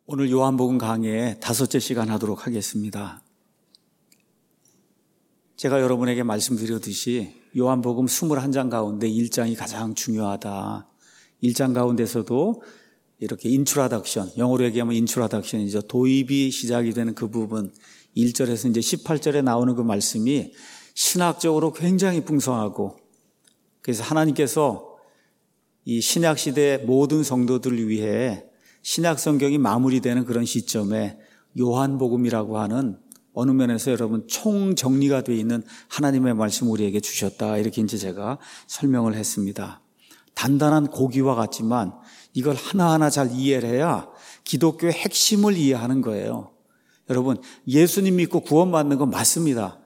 오늘 요한복음 강의의 5째 시간 하도록 하겠습니다. 제가 여러분에게 말씀드렸듯이 요한복음 21장 가운데 1장이 가장 중요하다. 1장 가운데서도 이렇게 인트로덕션, 영어로 얘기하면 인트로덕션이죠. 도입이 시작이 되는 그 부분, 1절에서 이제 18절에 나오는 그 말씀이 신학적으로 굉장히 풍성하고, 그래서 하나님께서 이 신약 시대의 모든 성도들을 위해 신약 성경이 마무리되는 그런 시점에 요한복음이라고 하는 어느 면에서 여러분 총정리가 되어 있는 하나님의 말씀 우리에게 주셨다. 이렇게 이제 제가 설명을 했습니다. 단단한 고기와 같지만 이걸 하나하나 잘 이해를 해야 기독교의 핵심을 이해하는 거예요. 여러분, 예수님 믿고 구원받는 건 맞습니다.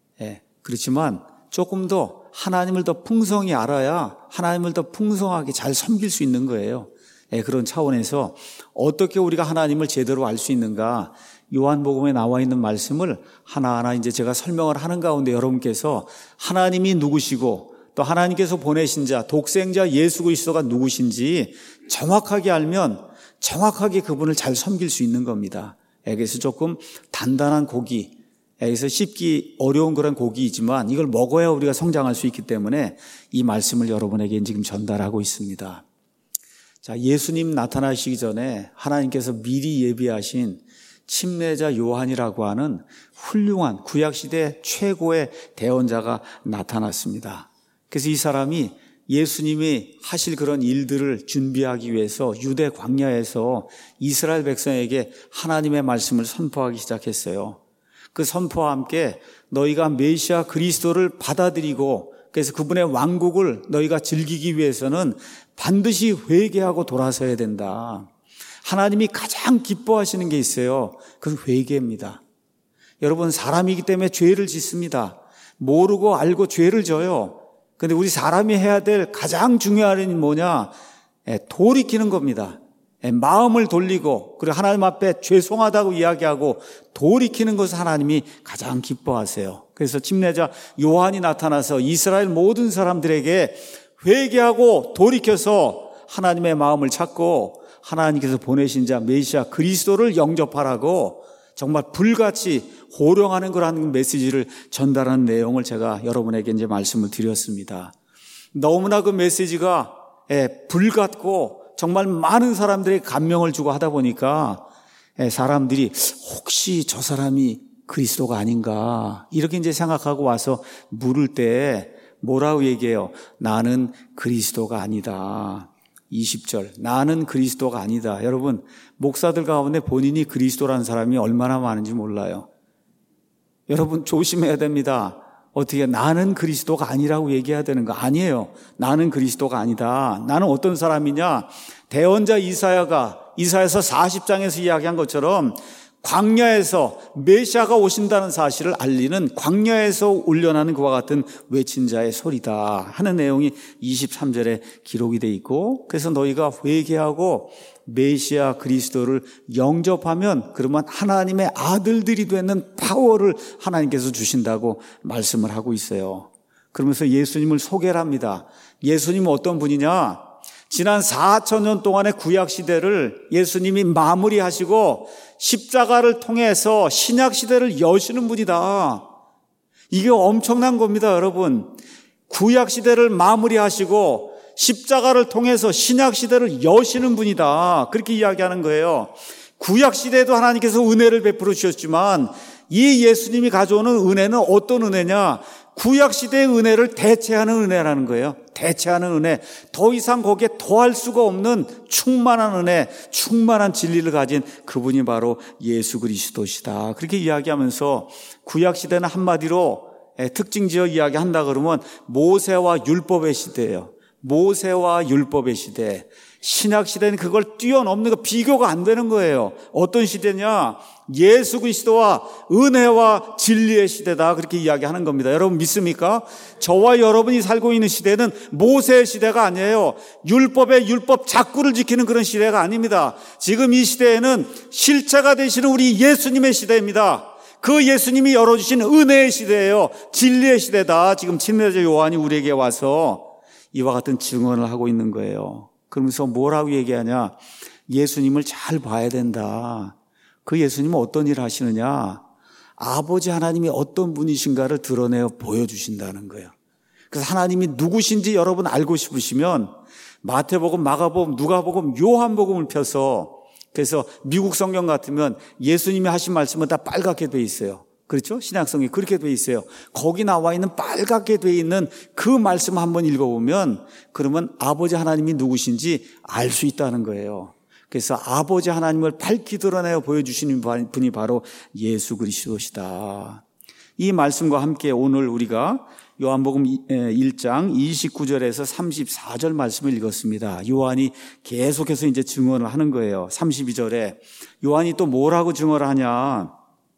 그렇지만 조금 더 하나님을 더 풍성히 알아야 하나님을 더 풍성하게 잘 섬길 수 있는 거예요. 그런 차원에서 어떻게 우리가 하나님을 제대로 알 수 있는가, 요한복음에 나와 있는 말씀을 하나하나 이제 제가 설명을 하는 가운데 여러분께서 하나님이 누구시고 또 하나님께서 보내신 자, 독생자 예수 그리스도가 누구신지 정확하게 알면 정확하게 그분을 잘 섬길 수 있는 겁니다. 그래서 조금 단단한 고기, 그래서 씹기 어려운 그런 고기이지만 이걸 먹어야 우리가 성장할 수 있기 때문에 이 말씀을 여러분에게 지금 전달하고 있습니다. 자, 예수님 나타나시기 전에 하나님께서 미리 예비하신 침례자 요한이라고 하는 훌륭한 구약시대 최고의 대언자가 나타났습니다. 그래서 이 사람이 예수님이 하실 그런 일들을 준비하기 위해서 유대 광야에서 이스라엘 백성에게 하나님의 말씀을 선포하기 시작했어요. 그 선포와 함께 너희가 메시아 그리스도를 받아들이고 그래서 그분의 왕국을 너희가 즐기기 위해서는 반드시 회개하고 돌아서야 된다. 하나님이 가장 기뻐하시는 게 있어요. 그건 회개입니다. 여러분, 사람이기 때문에 죄를 짓습니다. 모르고 알고 죄를 져요. 그런데 우리 사람이 해야 될 가장 중요한 일이 뭐냐? 돌이키는 겁니다. 마음을 돌리고 그리고 하나님 앞에 죄송하다고 이야기하고 돌이키는 것을 하나님이 가장 기뻐하세요. 그래서 침례자 요한이 나타나서 이스라엘 모든 사람들에게 회개하고 돌이켜서 하나님의 마음을 찾고 하나님께서 보내신 자 메시아 그리스도를 영접하라고 정말 불같이 호령하는 거라는 메시지를 전달하는 내용을 제가 여러분에게 이제 말씀을 드렸습니다. 너무나 그 메시지가 불같고 정말 많은 사람들에게 감명을 주고 하다 보니까 사람들이 혹시 저 사람이 그리스도가 아닌가 이렇게 이제 생각하고 와서 물을 때 뭐라고 얘기해요? 나는 그리스도가 아니다. 20절, 나는 그리스도가 아니다. 여러분, 목사들 가운데 본인이 그리스도라는 사람이 얼마나 많은지 몰라요. 여러분 조심해야 됩니다. 어떻게 나는 그리스도가 아니라고 얘기해야 되는 거 아니에요. 나는 그리스도가 아니다. 나는 어떤 사람이냐? 대언자 이사야서 40장에서 이야기한 것처럼 광야에서 메시아가 오신다는 사실을 알리는 광야에서 울려나는 그와 같은 외친 자의 소리다 하는 내용이 23절에 기록이 돼 있고, 그래서 너희가 회개하고 메시아 그리스도를 영접하면 그러면 하나님의 아들들이 되는 파워를 하나님께서 주신다고 말씀을 하고 있어요. 그러면서 예수님을 소개를 합니다. 예수님은 어떤 분이냐? 지난 4,000년 동안의 구약시대를 예수님이 마무리하시고 십자가를 통해서 신약시대를 여시는 분이다. 이게 엄청난 겁니다, 여러분. 구약시대를 마무리하시고 십자가를 통해서 신약시대를 여시는 분이다. 그렇게 이야기하는 거예요. 구약시대에도 하나님께서 은혜를 베풀어 주셨지만 이 예수님이 가져오는 은혜는 어떤 은혜냐? 구약시대의 은혜를 대체하는 은혜라는 거예요. 대체하는 은혜. 더 이상 거기에 더할 수가 없는 충만한 은혜, 충만한 진리를 가진 그분이 바로 예수 그리스도시다. 그렇게 이야기하면서 구약시대는 한마디로 특징지어 이야기한다 그러면 모세와 율법의 시대예요. 모세와 율법의 시대. 신약시대는 그걸 뛰어넘는 거 비교가 안 되는 거예요. 어떤 시대냐? 예수 그리스도와 은혜와 진리의 시대다. 그렇게 이야기하는 겁니다. 여러분 믿습니까? 저와 여러분이 살고 있는 시대는 모세의 시대가 아니에요. 율법의 율법 작구를 지키는 그런 시대가 아닙니다. 지금 이 시대에는 실체가 되시는 우리 예수님의 시대입니다. 그 예수님이 열어주신 은혜의 시대예요. 진리의 시대다. 지금 침례자 요한이 우리에게 와서 이와 같은 증언을 하고 있는 거예요. 그러면서 뭐라고 얘기하냐? 예수님을 잘 봐야 된다. 그 예수님은 어떤 일을 하시느냐? 아버지 하나님이 어떤 분이신가를 드러내어 보여주신다는 거예요. 그래서 하나님이 누구신지 여러분 알고 싶으시면 마태복음, 마가복음, 누가복음, 요한복음을 펴서, 그래서 미국 성경 같으면 예수님이 하신 말씀은 다 빨갛게 돼 있어요. 그렇죠? 신약성이 그렇게 돼 있어요. 거기 나와 있는 빨갛게 돼 있는 그 말씀 한번 읽어보면 그러면 아버지 하나님이 누구신지 알 수 있다는 거예요. 그래서 아버지 하나님을 밝히 드러내어 보여주시는 분이 바로 예수 그리스도시다. 이 말씀과 함께 오늘 우리가 요한복음 1장 29절에서 34절 말씀을 읽었습니다. 요한이 계속해서 이제 증언을 하는 거예요. 32절에 요한이 또 뭐라고 증언을 하냐?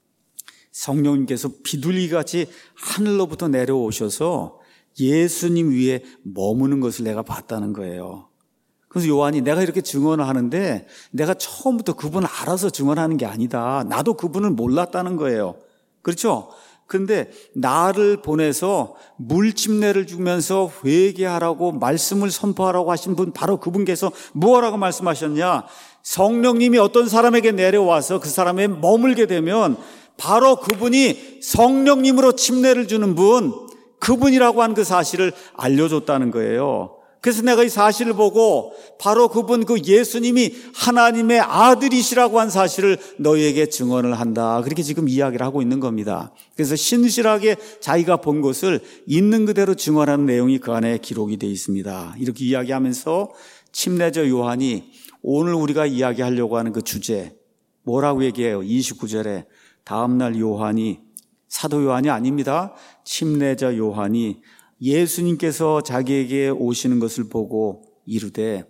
성령님께서 비둘기같이 하늘로부터 내려오셔서 예수님 위에 머무는 것을 내가 봤다는 거예요. 그래서 요한이 내가 이렇게 증언을 하는데 내가 처음부터 그분을 알아서 증언하는 게 아니다. 나도 그분을 몰랐다는 거예요. 그렇죠? 그런데 나를 보내서 물침례를 주면서 회개하라고 말씀을 선포하라고 하신 분, 바로 그분께서 뭐라고 말씀하셨냐? 성령님이 어떤 사람에게 내려와서 그 사람에 머물게 되면 바로 그분이 성령님으로 침례를 주는 분, 그분이라고 하는 그 사실을 알려줬다는 거예요. 그래서 내가 이 사실을 보고 바로 그분, 그 예수님이 하나님의 아들이시라고 한 사실을 너희에게 증언을 한다. 그렇게 지금 이야기를 하고 있는 겁니다. 그래서 신실하게 자기가 본 것을 있는 그대로 증언하는 내용이 그 안에 기록이 되어 있습니다. 이렇게 이야기하면서 침례자 요한이 오늘 우리가 이야기하려고 하는 그 주제, 뭐라고 얘기해요? 29절에 다음날 요한이, 사도 요한이 아닙니다. 침례자 요한이 예수님께서 자기에게 오시는 것을 보고 이르되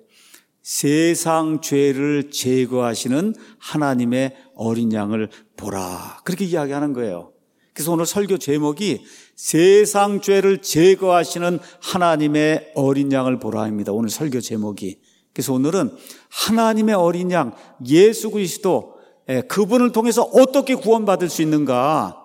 세상 죄를 제거하시는 하나님의 어린 양을 보라. 그렇게 이야기하는 거예요. 그래서 오늘 설교 제목이 세상 죄를 제거하시는 하나님의 어린 양을 보라입니다. 오늘 설교 제목이. 그래서 오늘은 하나님의 어린 양 예수 그리스도, 그분을 통해서 어떻게 구원받을 수 있는가,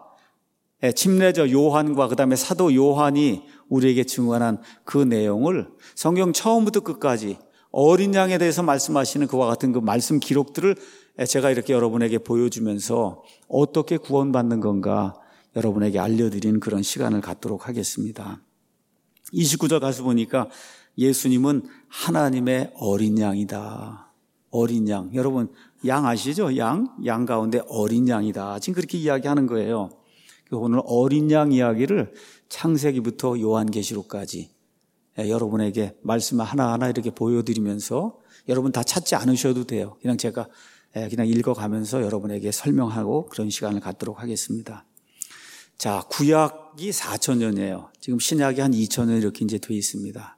침례자 요한과 그다음에 사도 요한이 우리에게 증언한 그 내용을 성경 처음부터 끝까지 어린 양에 대해서 말씀하시는 그와 같은 그 말씀 기록들을 제가 이렇게 여러분에게 보여주면서 어떻게 구원받는 건가 여러분에게 알려드리는 그런 시간을 갖도록 하겠습니다. 29절 가서 보니까 예수님은 하나님의 어린 양이다. 어린 양. 여러분 양 아시죠? 양 가운데 어린 양이다. 지금 그렇게 이야기하는 거예요. 오늘 어린 양 이야기를 창세기부터 요한계시록까지 여러분에게 말씀을 하나하나 이렇게 보여드리면서 여러분 다 찾지 않으셔도 돼요. 그냥 제가 그냥 읽어가면서 여러분에게 설명하고 그런 시간을 갖도록 하겠습니다. 자, 구약이 4,000년이에요. 지금 신약이 한 2,000년 이렇게 이제 돼 있습니다.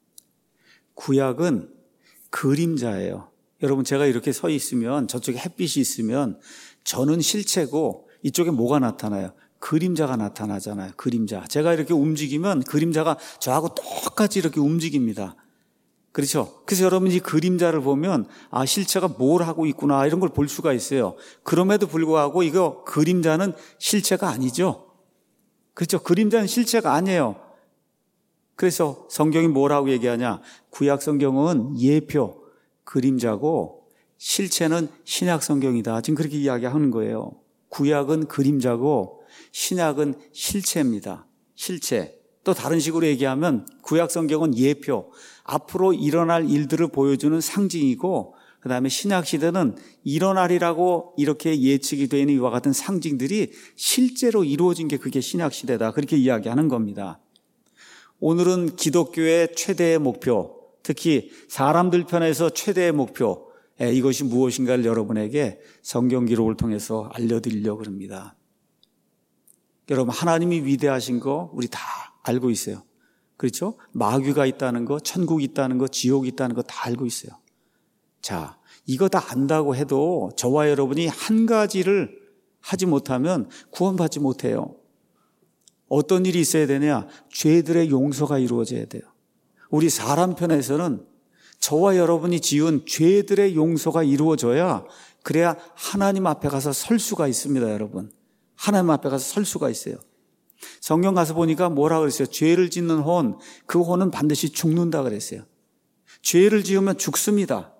구약은 그림자예요. 여러분 제가 이렇게 서 있으면 저쪽에 햇빛이 있으면 저는 실체고 이쪽에 뭐가 나타나요? 그림자가 나타나잖아요. 그림자. 제가 이렇게 움직이면 그림자가 저하고 똑같이 이렇게 움직입니다. 그렇죠? 그래서 여러분이 그림자를 보면 아, 실체가 뭘 하고 있구나 이런 걸 볼 수가 있어요. 그럼에도 불구하고 이거 그림자는 실체가 아니죠. 그렇죠? 그림자는 실체가 아니에요. 그래서 성경이 뭐라고 얘기하냐? 구약 성경은 예표, 그림자고 실체는 신약 성경이다. 지금 그렇게 이야기하는 거예요. 구약은 그림자고 신약은 실체입니다. 실체. 또 다른 식으로 얘기하면 구약 성경은 예표, 앞으로 일어날 일들을 보여주는 상징이고 그다음에 신약 시대는 일어나리라고 이렇게 예측이 되는 이와 같은 상징들이 실제로 이루어진 게 그게 신약 시대다. 그렇게 이야기하는 겁니다. 오늘은 기독교의 최대의 목표, 특히 사람들 편에서 최대의 목표, 이것이 무엇인가를 여러분에게 성경 기록을 통해서 알려드리려고 합니다. 여러분 하나님이 위대하신 거 우리 다 알고 있어요. 그렇죠? 마귀가 있다는 거, 천국이 있다는 거, 지옥이 있다는 거 다 알고 있어요. 자, 이거 다 안다고 해도 저와 여러분이 한 가지를 하지 못하면 구원받지 못해요. 어떤 일이 있어야 되냐? 죄들의 용서가 이루어져야 돼요. 우리 사람 편에서는 저와 여러분이 지은 죄들의 용서가 이루어져야 그래야 하나님 앞에 가서 설 수가 있습니다, 여러분. 하나님 앞에 가서 설 수가 있어요. 성경 가서 보니까 뭐라 그랬어요? 죄를 짓는 혼, 그 혼은 반드시 죽는다 그랬어요. 죄를 지으면 죽습니다.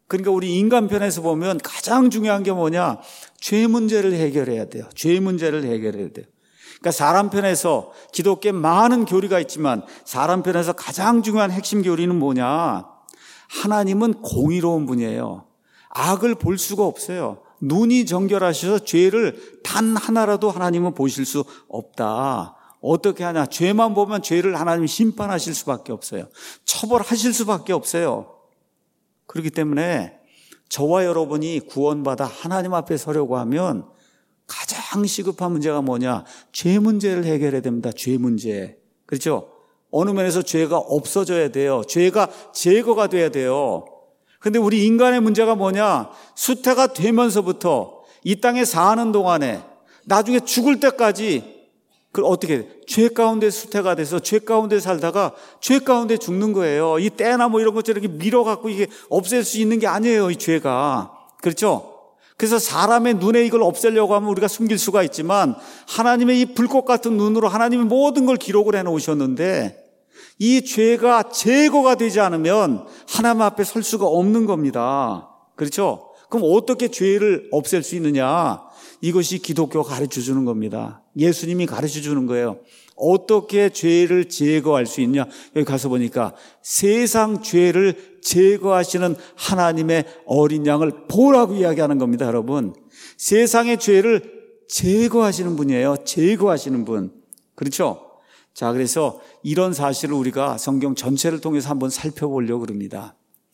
그러니까 우리 인간편에서 보면 가장 중요한 게 뭐냐? 죄 문제를 해결해야 돼요. 죄 문제를 해결해야 돼요. 그러니까 사람 편에서 기독교에 많은 교리가 있지만 사람 편에서 가장 중요한 핵심 교리는 뭐냐? 하나님은 공의로운 분이에요. 악을 볼 수가 없어요. 눈이 정결하셔서 죄를 단 하나라도 하나님은 보실 수 없다. 어떻게 하냐? 죄만 보면 죄를 하나님이 심판하실 수밖에 없어요. 처벌하실 수밖에 없어요. 그렇기 때문에 저와 여러분이 구원받아 하나님 앞에 서려고 하면 가장 시급한 문제가 뭐냐? 죄 문제를 해결해야 됩니다. 죄 문제. 그렇죠? 어느 면에서 죄가 없어져야 돼요. 죄가 제거가 돼야 돼요. 그런데 우리 인간의 문제가 뭐냐? 수태가 되면서부터 이 땅에 사는 동안에 나중에 죽을 때까지 어떻게 죄 가운데 수태가 돼서 죄 가운데 살다가 죄 가운데 죽는 거예요. 이 때나 뭐 이런 것처럼 이렇게 밀어갖고 이게 없앨 수 있는 게 아니에요. 이 죄가. 그렇죠? 그래서 사람의 눈에 이걸 없애려고 하면 우리가 숨길 수가 있지만 하나님의 이 불꽃 같은 눈으로 하나님이 모든 걸 기록을 해놓으셨는데 이 죄가 제거가 되지 않으면 하나님 앞에 설 수가 없는 겁니다. 그렇죠? 그럼 어떻게 죄를 없앨 수 있느냐? 이것이 기독교가 가르쳐주는 겁니다. 예수님이 가르쳐주는 거예요. 어떻게 죄를 제거할 수 있냐? 여기 가서 보니까 세상 죄를 제거하시는 하나님의 어린 양을 보라고 이야기하는 겁니다. 여러분, 세상의 죄를 제거하시는 분이에요. 제거하시는 분. 그렇죠? 자, 그래서 이런 사실을 우리가 성경 전체를 통해서 한번 살펴보려고 그럽니다.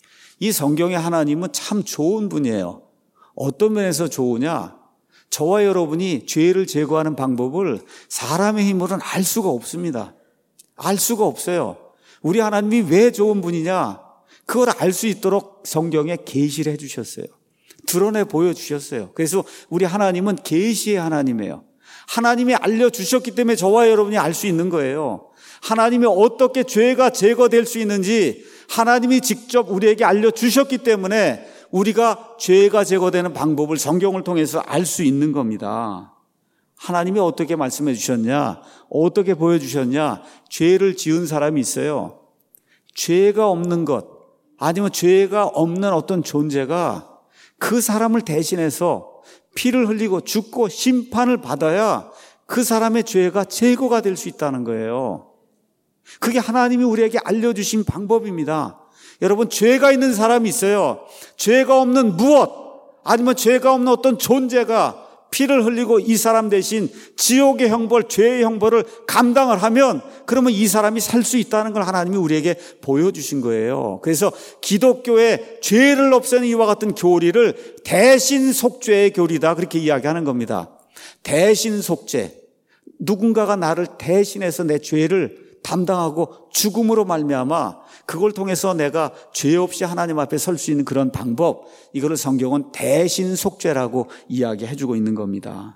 이 성경의 하나님은 참 좋은 분이에요. 어떤 면에서 좋으냐? 저와 여러분이 죄를 제거하는 방법을 사람의 힘으로는 알 수가 없습니다. 알 수가 없어요. 우리 하나님이 왜 좋은 분이냐? 그걸 알 수 있도록 성경에 계시를 해주셨어요. 드러내 보여주셨어요. 그래서 우리 하나님은 계시의 하나님이에요. 하나님이 알려주셨기 때문에 저와 여러분이 알 수 있는 거예요. 하나님이 어떻게 죄가 제거될 수 있는지 하나님이 직접 우리에게 알려주셨기 때문에 우리가 죄가 제거되는 방법을 성경을 통해서 알 수 있는 겁니다. 하나님이 어떻게 말씀해 주셨냐? 어떻게 보여주셨냐? 죄를 지은 사람이 있어요. 죄가 없는 것, 아니면 죄가 없는 어떤 존재가 그 사람을 대신해서 피를 흘리고 죽고 심판을 받아야 그 사람의 죄가 제거가 될 수 있다는 거예요. 그게 하나님이 우리에게 알려주신 방법입니다. 여러분, 죄가 있는 사람이 있어요. 죄가 없는 무엇, 아니면 죄가 없는 어떤 존재가 피를 흘리고 이 사람 대신 지옥의 형벌, 죄의 형벌을 감당을 하면 그러면 이 사람이 살 수 있다는 걸 하나님이 우리에게 보여주신 거예요. 그래서 기독교의 죄를 없애는 이와 같은 교리를 대신 속죄의 교리다, 그렇게 이야기하는 겁니다. 대신 속죄. 누군가가 나를 대신해서 내 죄를 담당하고 죽음으로 말미암아 그걸 통해서 내가 죄 없이 하나님 앞에 설 수 있는 그런 방법, 이거를 성경은 대신 속죄라고 이야기해주고 있는 겁니다.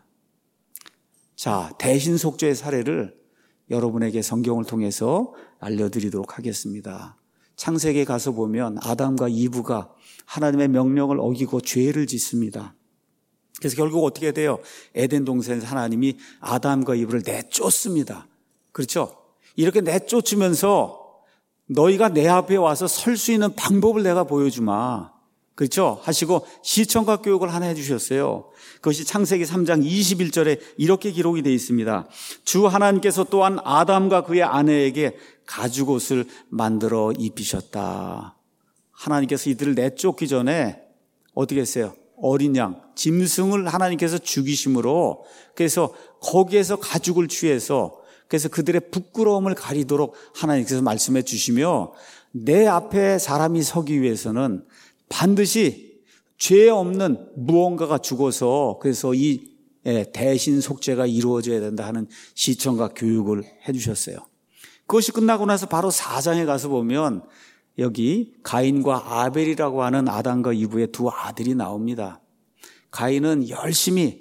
자, 대신 속죄의 사례를 여러분에게 성경을 통해서 알려드리도록 하겠습니다. 창세기에 가서 보면 아담과 이브가 하나님의 명령을 어기고 죄를 짓습니다. 그래서 결국 어떻게 돼요? 에덴 동산에서 하나님이 아담과 이브를 내쫓습니다. 그렇죠? 이렇게 내쫓으면서 너희가 내 앞에 와서 설 수 있는 방법을 내가 보여주마. 그렇죠? 하시고 시청각 교육을 하나 해주셨어요. 그것이 창세기 3장 21절에 이렇게 기록이 되어 있습니다. 주 하나님께서 또한 아담과 그의 아내에게 가죽옷을 만들어 입히셨다. 하나님께서 이들을 내쫓기 전에 어떻게 했어요? 어린 양, 짐승을 하나님께서 죽이심으로, 그래서 거기에서 가죽을 취해서, 그래서 그들의 부끄러움을 가리도록 하나님께서 말씀해 주시며, 내 앞에 사람이 서기 위해서는 반드시 죄 없는 무언가가 죽어서, 그래서 이 대신 속죄가 이루어져야 된다 하는 시청각 교육을 해 주셨어요. 그것이 끝나고 나서 바로 4장에 가서 보면 여기 가인과 아벨이라고 하는 아담과 이브의 두 아들이 나옵니다. 가인은 열심히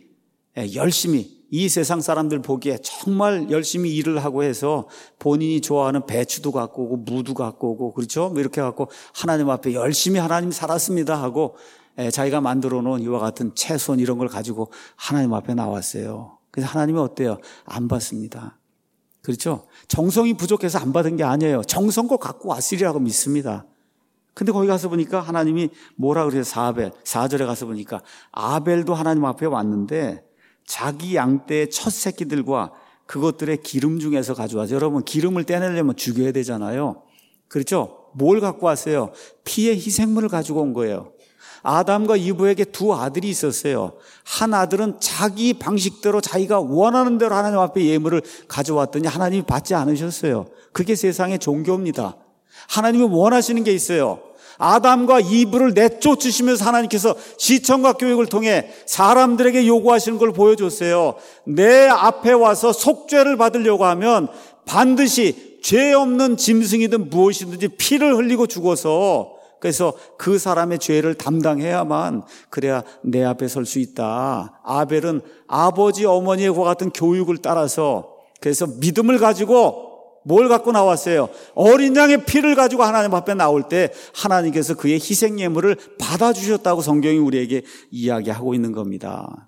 이 세상 사람들 보기에 정말 열심히 일을 하고 해서 본인이 좋아하는 배추도 갖고 오고 무도 갖고 오고, 그렇죠? 이렇게 갖고 하나님 앞에 열심히 하나님 살았습니다 하고 자기가 만들어 놓은 이와 같은 채소는 이런 걸 가지고 하나님 앞에 나왔어요. 그래서 하나님이 어때요? 안 받습니다. 그렇죠? 정성이 부족해서 안 받은 게 아니에요. 정성껏 갖고 왔으리라고 믿습니다. 근데 거기 가서 보니까 하나님이 뭐라 그래요? 4절에 가서 보니까 아벨도 하나님 앞에 왔는데 자기 양떼의 첫 새끼들과 그것들의 기름 중에서 가져와서, 여러분 기름을 떼내려면 죽여야 되잖아요. 그렇죠? 뭘 갖고 왔어요? 피의 희생물을 가지고 온 거예요. 아담과 이브에게 두 아들이 있었어요. 한 아들은 자기 방식대로 자기가 원하는 대로 하나님 앞에 예물을 가져왔더니 하나님이 받지 않으셨어요. 그게 세상의 종교입니다. 하나님이 원하시는 게 있어요. 아담과 이브를 내쫓으시면서 하나님께서 시청과 교육을 통해 사람들에게 요구하시는 걸 보여줬어요. 내 앞에 와서 속죄를 받으려고 하면 반드시 죄 없는 짐승이든 무엇이든지 피를 흘리고 죽어서, 그래서 그 사람의 죄를 담당해야만 그래야 내 앞에 설 수 있다. 아벨은 아버지 어머니의 과 같은 교육을 따라서, 그래서 믿음을 가지고 뭘 갖고 나왔어요? 어린 양의 피를 가지고 하나님 앞에 나올 때 하나님께서 그의 희생 예물을 받아주셨다고 성경이 우리에게 이야기하고 있는 겁니다.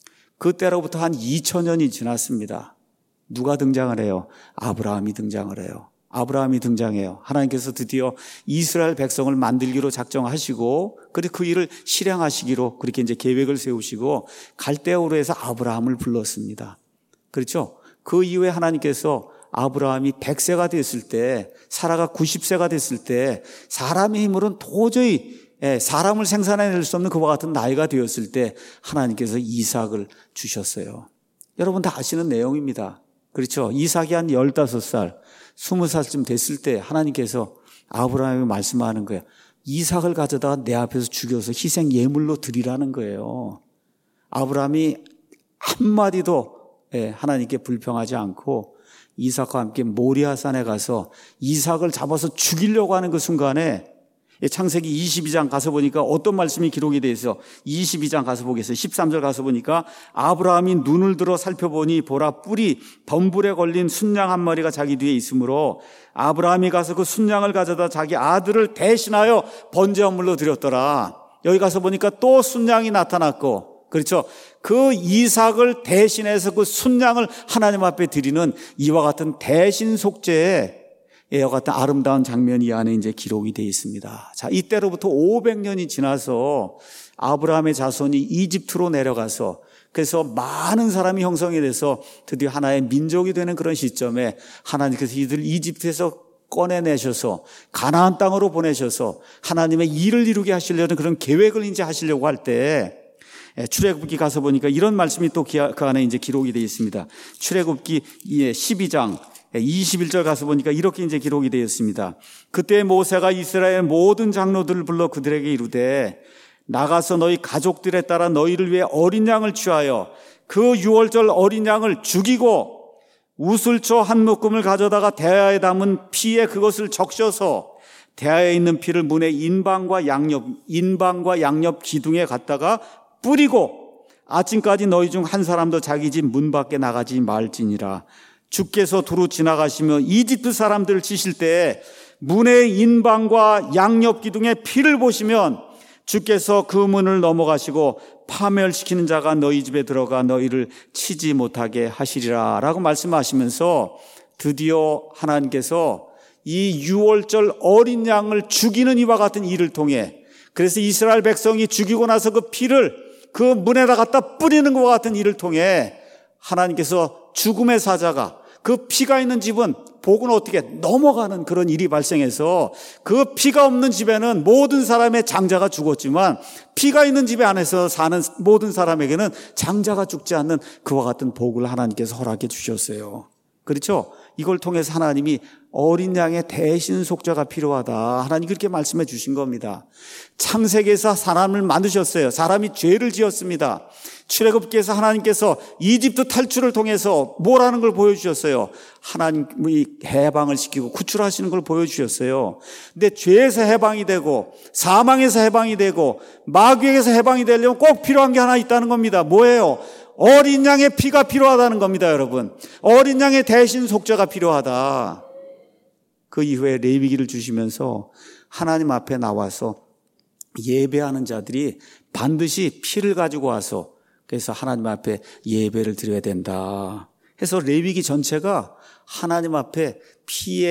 그때로부터 한 2000년이 지났습니다. 누가 등장을 해요? 아브라함이 등장을 해요. 아브라함이 등장해요. 하나님께서 드디어 이스라엘 백성을 만들기로 작정하시고, 그리고 그 일을 실행하시기로 그렇게 이제 계획을 세우시고 갈대아우르에서 아브라함을 불렀습니다. 그렇죠? 그 이후에 하나님께서 아브라함이 100세가 됐을 때, 사라가 90세가 됐을 때, 사람의 힘으로는 도저히 사람을 생산해낼 수 없는 그와 같은 나이가 되었을 때 하나님께서 이삭을 주셨어요. 여러분 다 아시는 내용입니다. 그렇죠? 이삭이 한 15살, 20살쯤 됐을 때 하나님께서 아브라함에게 말씀하는 거예요. 이삭을 가져다가 내 앞에서 죽여서 희생 예물로 드리라는 거예요. 아브라함이 한마디도 하나님께 불평하지 않고 이삭과 함께 모리아산에 가서 이삭을 잡아서 죽이려고 하는 그 순간에, 창세기 22장 가서 보니까 어떤 말씀이 기록이 되어 있어. 22장 가서 보겠어요. 13절 가서 보니까 아브라함이 눈을 들어 살펴보니 보라, 뿔이 덤불에 걸린 순양 한 마리가 자기 뒤에 있으므로 아브라함이 가서 그 순양을 가져다 자기 아들을 대신하여 번제물로 드렸더라. 여기 가서 보니까 또 순양이 나타났고, 그렇죠? 그 이삭을 대신해서 그 순양을 하나님 앞에 드리는 이와 같은 대신 속죄의 이와 같은 아름다운 장면이 이 안에 이제 기록이 되어 있습니다. 자, 이때로부터 500년이 지나서 아브라함의 자손이 이집트로 내려가서, 그래서 많은 사람이 형성이 돼서 드디어 하나의 민족이 되는 그런 시점에 하나님께서 이들 이집트에서 꺼내내셔서 가나안 땅으로 보내셔서 하나님의 일을 이루게 하시려는 그런 계획을 이제 하시려고 할 때, 출애굽기 가서 보니까 이런 말씀이 또 그 안에 이제 기록이 되어 있습니다. 출애굽기 12장 21절 가서 보니까 이렇게 이제 기록이 되어 있습니다. 그때 모세가 이스라엘 모든 장로들을 불러 그들에게 이르되 나가서 너희 가족들에 따라 너희를 위해 어린 양을 취하여 그 유월절 어린 양을 죽이고 우슬초 한 묶음을 가져다가 대야에 담은 피에 그것을 적셔서 대야에 있는 피를 문의 인방과 양옆 기둥에 갖다가 뿌리고 아침까지 너희 중 한 사람도 자기 집 문 밖에 나가지 말지니라. 주께서 두루 지나가시며 이집트 사람들을 치실 때 문의 인방과 양옆 기둥에 피를 보시면 주께서 그 문을 넘어가시고 파멸시키는 자가 너희 집에 들어가 너희를 치지 못하게 하시리라 라고 말씀하시면서 드디어 하나님께서 이 유월절 어린 양을 죽이는 이와 같은 일을 통해, 그래서 이스라엘 백성이 죽이고 나서 그 피를 그 문에다 갖다 뿌리는 것과 같은 일을 통해 하나님께서 죽음의 사자가, 그 피가 있는 집은 복은 어떻게 넘어가는 그런 일이 발생해서 그 피가 없는 집에는 모든 사람의 장자가 죽었지만 피가 있는 집에 안에서 사는 모든 사람에게는 장자가 죽지 않는 그와 같은 복을 하나님께서 허락해 주셨어요. 그렇죠? 이걸 통해서 하나님이 어린 양의 대신 속죄가 필요하다, 하나님 그렇게 말씀해 주신 겁니다. 창세기에서 사람을 만드셨어요. 사람이 죄를 지었습니다. 출애굽기에서 하나님께서 이집트 탈출을 통해서 뭐라는 걸 보여주셨어요. 하나님이 해방을 시키고 구출하시는 걸 보여주셨어요. 근데 죄에서 해방이 되고 사망에서 해방이 되고 마귀에게서 해방이 되려면 꼭 필요한 게 하나 있다는 겁니다. 뭐예요? 어린 양의 피가 필요하다는 겁니다, 여러분. 어린 양의 대신 속죄가 필요하다. 그 이후에 레위기를 주시면서 하나님 앞에 나와서 예배하는 자들이 반드시 피를 가지고 와서, 그래서 하나님 앞에 예배를 드려야 된다 해서 레위기 전체가 하나님 앞에 피의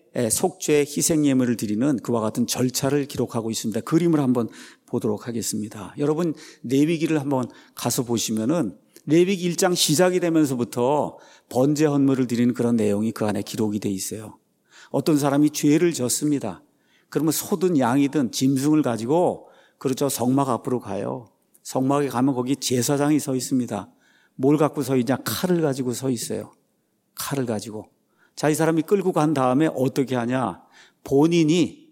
속죄 희생 예물을 드리는 그와 같은 절차를 기록하고 있습니다. 그림을 한번 보도록 하겠습니다. 여러분 레위기를 한번 가서 보시면은 레위기 1장 시작이 되면서부터 번제 헌물을 드리는 그런 내용이 그 안에 기록이 돼 있어요. 어떤 사람이 죄를 졌습니다. 그러면 소든 양이든 짐승을 가지고 그렇죠, 성막 앞으로 가요. 성막에 가면 거기 제사장이 서 있습니다. 뭘 갖고 서 있냐? 칼을 가지고 서 있어요. 칼을 가지고. 자, 이 사람이 끌고 간 다음에 어떻게 하냐? 본인이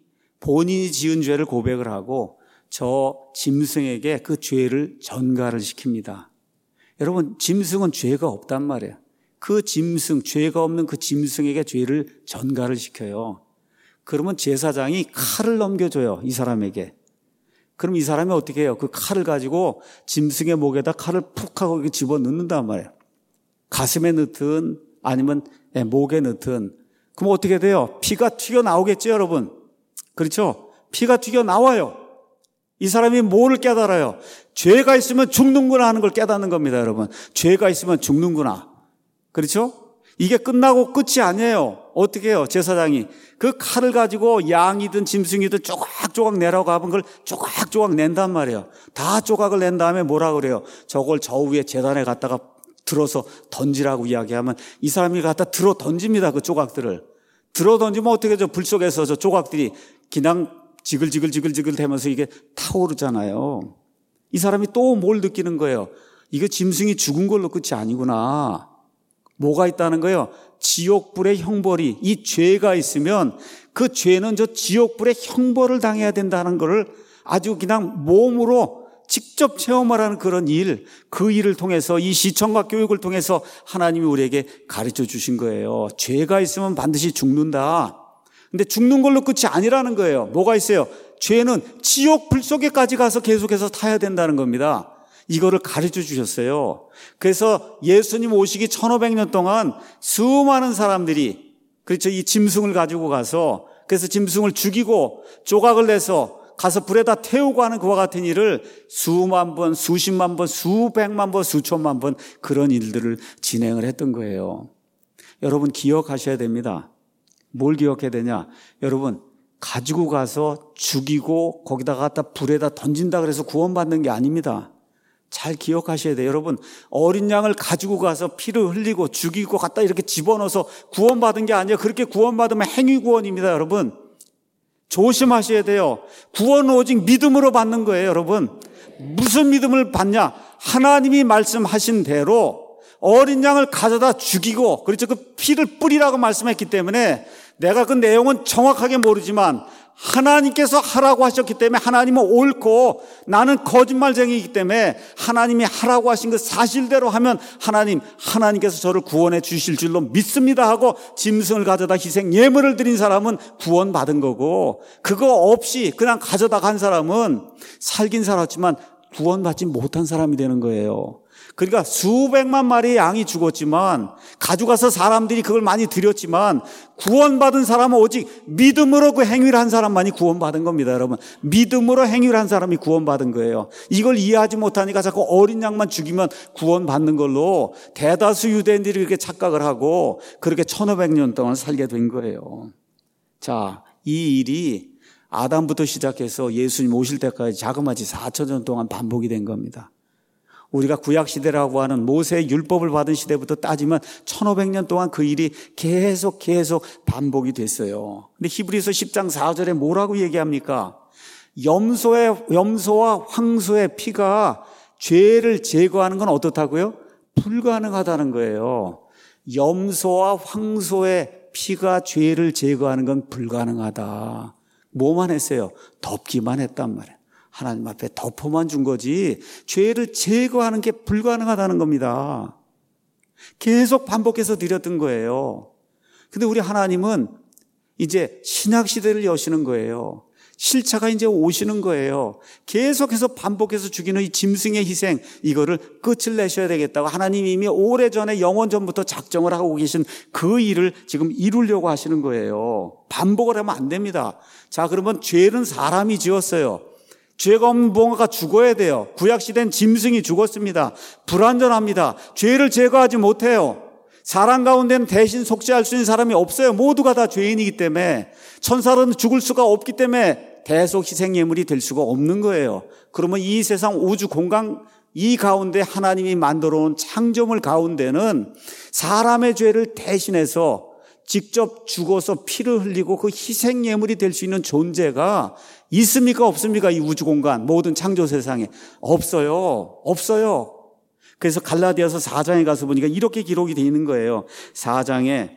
지은 죄를 고백을 하고 저 짐승에게 그 죄를 전가를 시킵니다. 여러분, 짐승은 죄가 없단 말이에요. 그 짐승, 죄가 없는 그 짐승에게 죄를 전가를 시켜요. 그러면 제사장이 칼을 넘겨줘요, 이 사람에게. 그럼 이 사람이 어떻게 해요? 그 칼을 가지고 짐승의 목에다 칼을 푹 하고 이렇게 집어 넣는단 말이에요. 가슴에 넣든 아니면 목에 넣든. 그럼 어떻게 돼요? 피가 튀어나오겠죠, 여러분? 그렇죠? 피가 튀어나와요. 이 사람이 뭐를 깨달아요? 죄가 있으면 죽는구나 하는 걸 깨닫는 겁니다, 여러분. 죄가 있으면 죽는구나. 그렇죠? 이게 끝나고 끝이 아니에요. 어떻게 해요? 제사장이 그 칼을 가지고 양이든 짐승이든 조각조각 내라고 하면 그걸 조각조각 낸단 말이에요. 다 조각을 낸 다음에 뭐라 그래요? 저걸 저 위에 제단에 갖다가 들어서 던지라고 이야기하면 이 사람이 갖다 들어 던집니다. 그 조각들을. 들어 던지면 어떻게 저 불 속에서 저 조각들이 그냥 지글지글 되면서 이게 타오르잖아요. 이 사람이 또 뭘 느끼는 거예요? 이거 짐승이 죽은 걸로 끝이 아니구나. 뭐가 있다는 거예요? 지옥불의 형벌이, 이 죄가 있으면 그 죄는 저 지옥불의 형벌을 당해야 된다는 것을 아주 그냥 몸으로 직접 체험하라는 그런 일, 그 일을 통해서 이 시청과 교육을 통해서 하나님이 우리에게 가르쳐 주신 거예요. 죄가 있으면 반드시 죽는다. 근데 죽는 걸로 끝이 아니라는 거예요. 뭐가 있어요? 죄는 지옥불 속에까지 가서 계속해서 타야 된다는 겁니다. 이거를 가르쳐 주셨어요. 그래서 예수님 오시기 1500년 동안 수많은 사람들이 그렇죠, 이 짐승을 가지고 가서 그래서 짐승을 죽이고 조각을 내서 가서 불에다 태우고 하는 그와 같은 일을 수만 번, 수십만 번, 수백만 번, 수천만 번 그런 일들을 진행을 했던 거예요. 여러분 기억하셔야 됩니다. 뭘 기억해야 되냐? 여러분 가지고 가서 죽이고 거기다가 갖다 불에다 던진다 그래서 구원받는 게 아닙니다. 잘 기억하셔야 돼요. 여러분 어린 양을 가지고 가서 피를 흘리고 죽이고 갖다 이렇게 집어넣어서 구원받은 게 아니에요. 그렇게 구원받으면 행위구원입니다. 여러분 조심하셔야 돼요. 구원은 오직 믿음으로 받는 거예요. 여러분 무슨 믿음을 받냐? 하나님이 말씀하신 대로 어린 양을 가져다 죽이고 그렇죠, 그 피를 뿌리라고 말씀했기 때문에 내가 그 내용은 정확하게 모르지만 하나님께서 하라고 하셨기 때문에 하나님은 옳고 나는 거짓말쟁이이기 때문에 하나님이 하라고 하신 그 사실대로 하면 하나님께서 저를 구원해 주실 줄로 믿습니다 하고 짐승을 가져다 희생 예물을 드린 사람은 구원받은 거고, 그거 없이 그냥 가져다 간 사람은 살긴 살았지만 구원받지 못한 사람이 되는 거예요. 그러니까 수백만 마리의 양이 죽었지만 가져가서 사람들이 그걸 많이 드렸지만 구원받은 사람은 오직 믿음으로 그 행위를 한 사람만이 구원받은 겁니다. 여러분 믿음으로 행위를 한 사람이 구원받은 거예요. 이걸 이해하지 못하니까 자꾸 어린 양만 죽이면 구원받는 걸로 대다수 유대인들이 그렇게 착각을 하고 그렇게 1500년 동안 살게 된 거예요. 자, 이 일이 아담부터 시작해서 예수님 오실 때까지 자그마치 4000년 동안 반복이 된 겁니다. 우리가 구약시대라고 하는 모세의 율법을 받은 시대부터 따지면 1500년 동안 그 일이 계속 반복이 됐어요. 근데 히브리서 10장 4절에 뭐라고 얘기합니까? 염소와 황소의 피가 죄를 제거하는 건 어떻다고요? 불가능하다는 거예요. 염소와 황소의 피가 죄를 제거하는 건 불가능하다. 뭐만 했어요? 덮기만 했단 말이에요. 하나님 앞에 덮어만 준 거지 죄를 제거하는 게 불가능하다는 겁니다. 계속 반복해서 드렸던 거예요. 근데 우리 하나님은 이제 신약시대를 여시는 거예요. 실차가 이제 오시는 거예요. 계속해서 반복해서 죽이는 이 짐승의 희생, 이거를 끝을 내셔야 되겠다고 하나님이 이미 오래전에 영원전부터 작정을 하고 계신 그 일을 지금 이루려고 하시는 거예요. 반복을 하면 안 됩니다. 자, 그러면 죄는 사람이 지었어요. 죄가 없는 무언가가 죽어야 돼요. 구약시대는 짐승이 죽었습니다. 불완전합니다. 죄를 제거하지 못해요. 사람 가운데는 대신 속죄할 수 있는 사람이 없어요. 모두가 다 죄인이기 때문에, 천사로는 죽을 수가 없기 때문에 대속 희생 예물이 될 수가 없는 거예요. 그러면 이 세상 우주 공간 이 가운데 하나님이 만들어 놓은 창조물 가운데는 사람의 죄를 대신해서 직접 죽어서 피를 흘리고 그 희생 예물이 될 수 있는 존재가 있습니까? 없습니까? 이 우주 공간 모든 창조 세상에 없어요. 없어요. 그래서 갈라디아서 4장에 가서 보니까 이렇게 기록이 되어 있는 거예요. 4장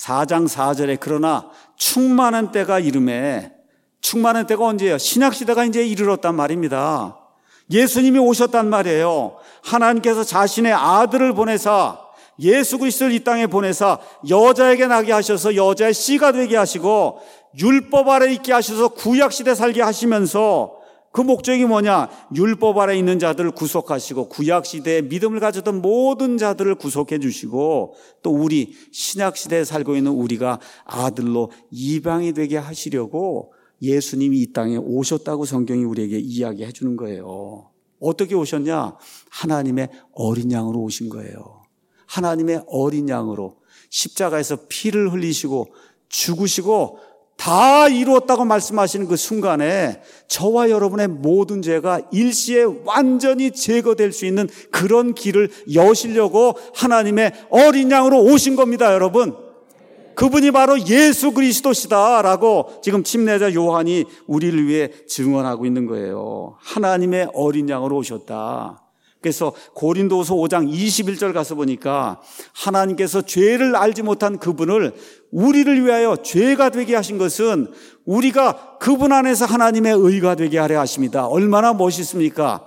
4절에 그러나 충만한 때가 이르매, 충만한 때가 언제예요? 신약시대가 이제 이르렀단 말입니다. 예수님이 오셨단 말이에요. 하나님께서 자신의 아들을 보내사, 예수 그리스도를 이 땅에 보내사 여자에게 나게 하셔서 여자의 씨가 되게 하시고 율법 아래 있게 하셔서 구약시대 살게 하시면서, 그 목적이 뭐냐? 율법 아래 있는 자들을 구속하시고 구약시대에 믿음을 가졌던 모든 자들을 구속해 주시고, 또 우리 신약시대에 살고 있는 우리가 아들로 입양이 되게 하시려고 예수님이 이 땅에 오셨다고 성경이 우리에게 이야기해 주는 거예요. 어떻게 오셨냐? 하나님의 어린 양으로 오신 거예요. 하나님의 어린 양으로 십자가에서 피를 흘리시고 죽으시고 다 이루었다고 말씀하시는 그 순간에 저와 여러분의 모든 죄가 일시에 완전히 제거될 수 있는 그런 길을 여시려고 하나님의 어린 양으로 오신 겁니다, 여러분. 그분이 바로 예수 그리스도시다라고 지금 침례자 요한이 우리를 위해 증언하고 있는 거예요. 하나님의 어린 양으로 오셨다. 그래서 고린도후서 5장 21절 가서 보니까 하나님께서 죄를 알지 못한 그분을 우리를 위하여 죄가 되게 하신 것은 우리가 그분 안에서 하나님의 의가 되게 하려 하십니다. 얼마나 멋있습니까?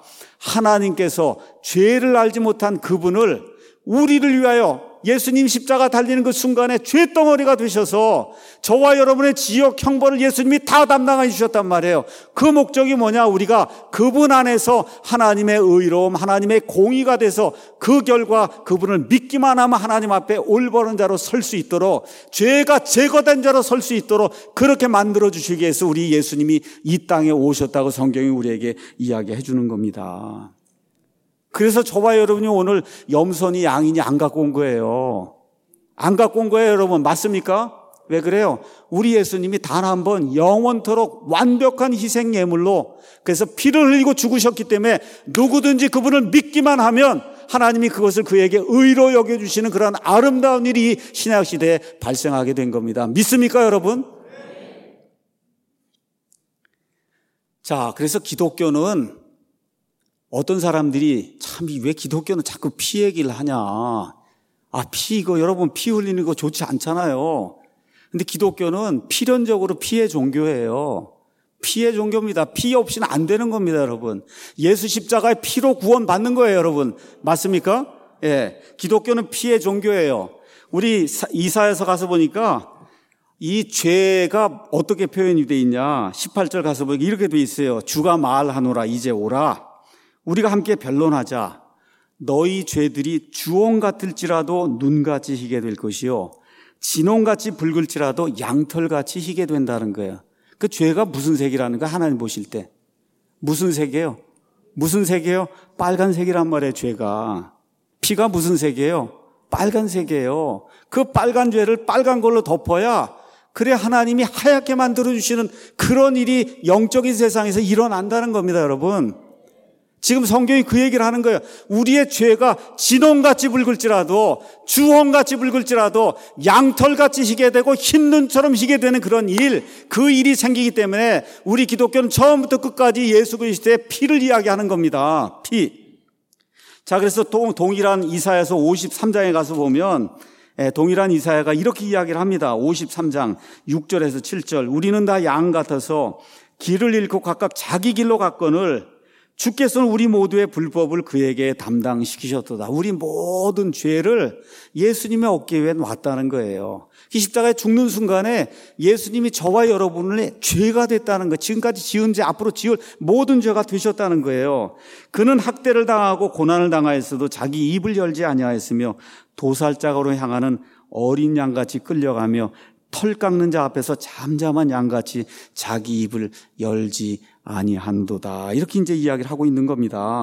하나님께서 죄를 알지 못한 그분을 우리를 위하여, 예수님 십자가 달리는 그 순간에 죄덩어리가 되셔서 저와 여러분의 지역 형벌을 예수님이 다 담당해 주셨단 말이에요. 그 목적이 뭐냐? 우리가 그분 안에서 하나님의 의로움, 하나님의 공의가 돼서 그 결과 그분을 믿기만 하면 하나님 앞에 올바른 자로 설 수 있도록, 죄가 제거된 자로 설 수 있도록 그렇게 만들어 주시기 위해서 우리 예수님이 이 땅에 오셨다고 성경이 우리에게 이야기해 주는 겁니다. 그래서 저와 여러분이 오늘 염소니 양이니 안 갖고 온 거예요. 안 갖고 온 거예요, 여러분. 맞습니까? 왜 그래요? 우리 예수님이 단 한 번 영원토록 완벽한 희생 예물로, 그래서 피를 흘리고 죽으셨기 때문에 누구든지 그분을 믿기만 하면 하나님이 그것을 그에게 의로 여겨주시는 그런 아름다운 일이 신약 시대에 발생하게 된 겁니다. 믿습니까, 여러분? 자, 그래서 기독교는 어떤 사람들이 참 왜 기독교는 자꾸 피 얘기를 하냐. 피 이거 여러분 피 흘리는 거 좋지 않잖아요. 근데 기독교는 필연적으로 피의 종교예요. 피의 종교입니다. 피 없이는 안 되는 겁니다, 여러분. 예수 십자가의 피로 구원받는 거예요, 여러분. 맞습니까? 예. 기독교는 피의 종교예요. 우리 이사야서 가서 보니까 이 죄가 어떻게 표현이 돼 있냐. 18절 가서 보니까 이렇게 돼 있어요. 주가 말하노라 이제 오라. 우리가 함께 변론하자. 너희 죄들이 주홍 같을지라도 눈같이 희게 될 것이요 진홍같이 붉을지라도 양털같이 희게 된다는 거예요. 그 죄가 무슨 색이라는 거 하나님 보실 때 무슨 색이에요? 무슨 색이에요? 빨간색이란 말이에요. 죄가. 피가 무슨 색이에요? 빨간색이에요. 그 빨간 죄를 빨간 걸로 덮어야 그래 하나님이 하얗게 만들어주시는 그런 일이 영적인 세상에서 일어난다는 겁니다, 여러분. 지금 성경이 그 얘기를 하는 거예요. 우리의 죄가 진홍같이 붉을지라도 주홍같이 붉을지라도 양털같이 희게 되고 흰 눈처럼 희게 되는 그런 일, 그 일이 생기기 때문에 우리 기독교는 처음부터 끝까지 예수 그리스도의 피를 이야기하는 겁니다. 피. 자, 그래서 동일한 이사야서 53장에 가서 보면 동일한 이사야가 이렇게 이야기를 합니다. 53장 6절에서 7절. 우리는 다 양 같아서 길을 잃고 각각 자기 길로 갔거늘 주께서는 우리 모두의 불법을 그에게 담당시키셨도다. 우리 모든 죄를 예수님의 어깨 위에 놨다는 거예요. 십자가에 죽는 순간에 예수님이 저와 여러분의 죄가 됐다는 거, 지금까지 지은 죄, 앞으로 지을 모든 죄가 되셨다는 거예요. 그는 학대를 당하고 고난을 당하였어도 자기 입을 열지 아니하였으며 도살장으로 향하는 어린 양같이 끌려가며 털 깎는 자 앞에서 잠잠한 양같이 자기 입을 열지 아니한도다. 이렇게 이제 이야기를 하고 있는 겁니다.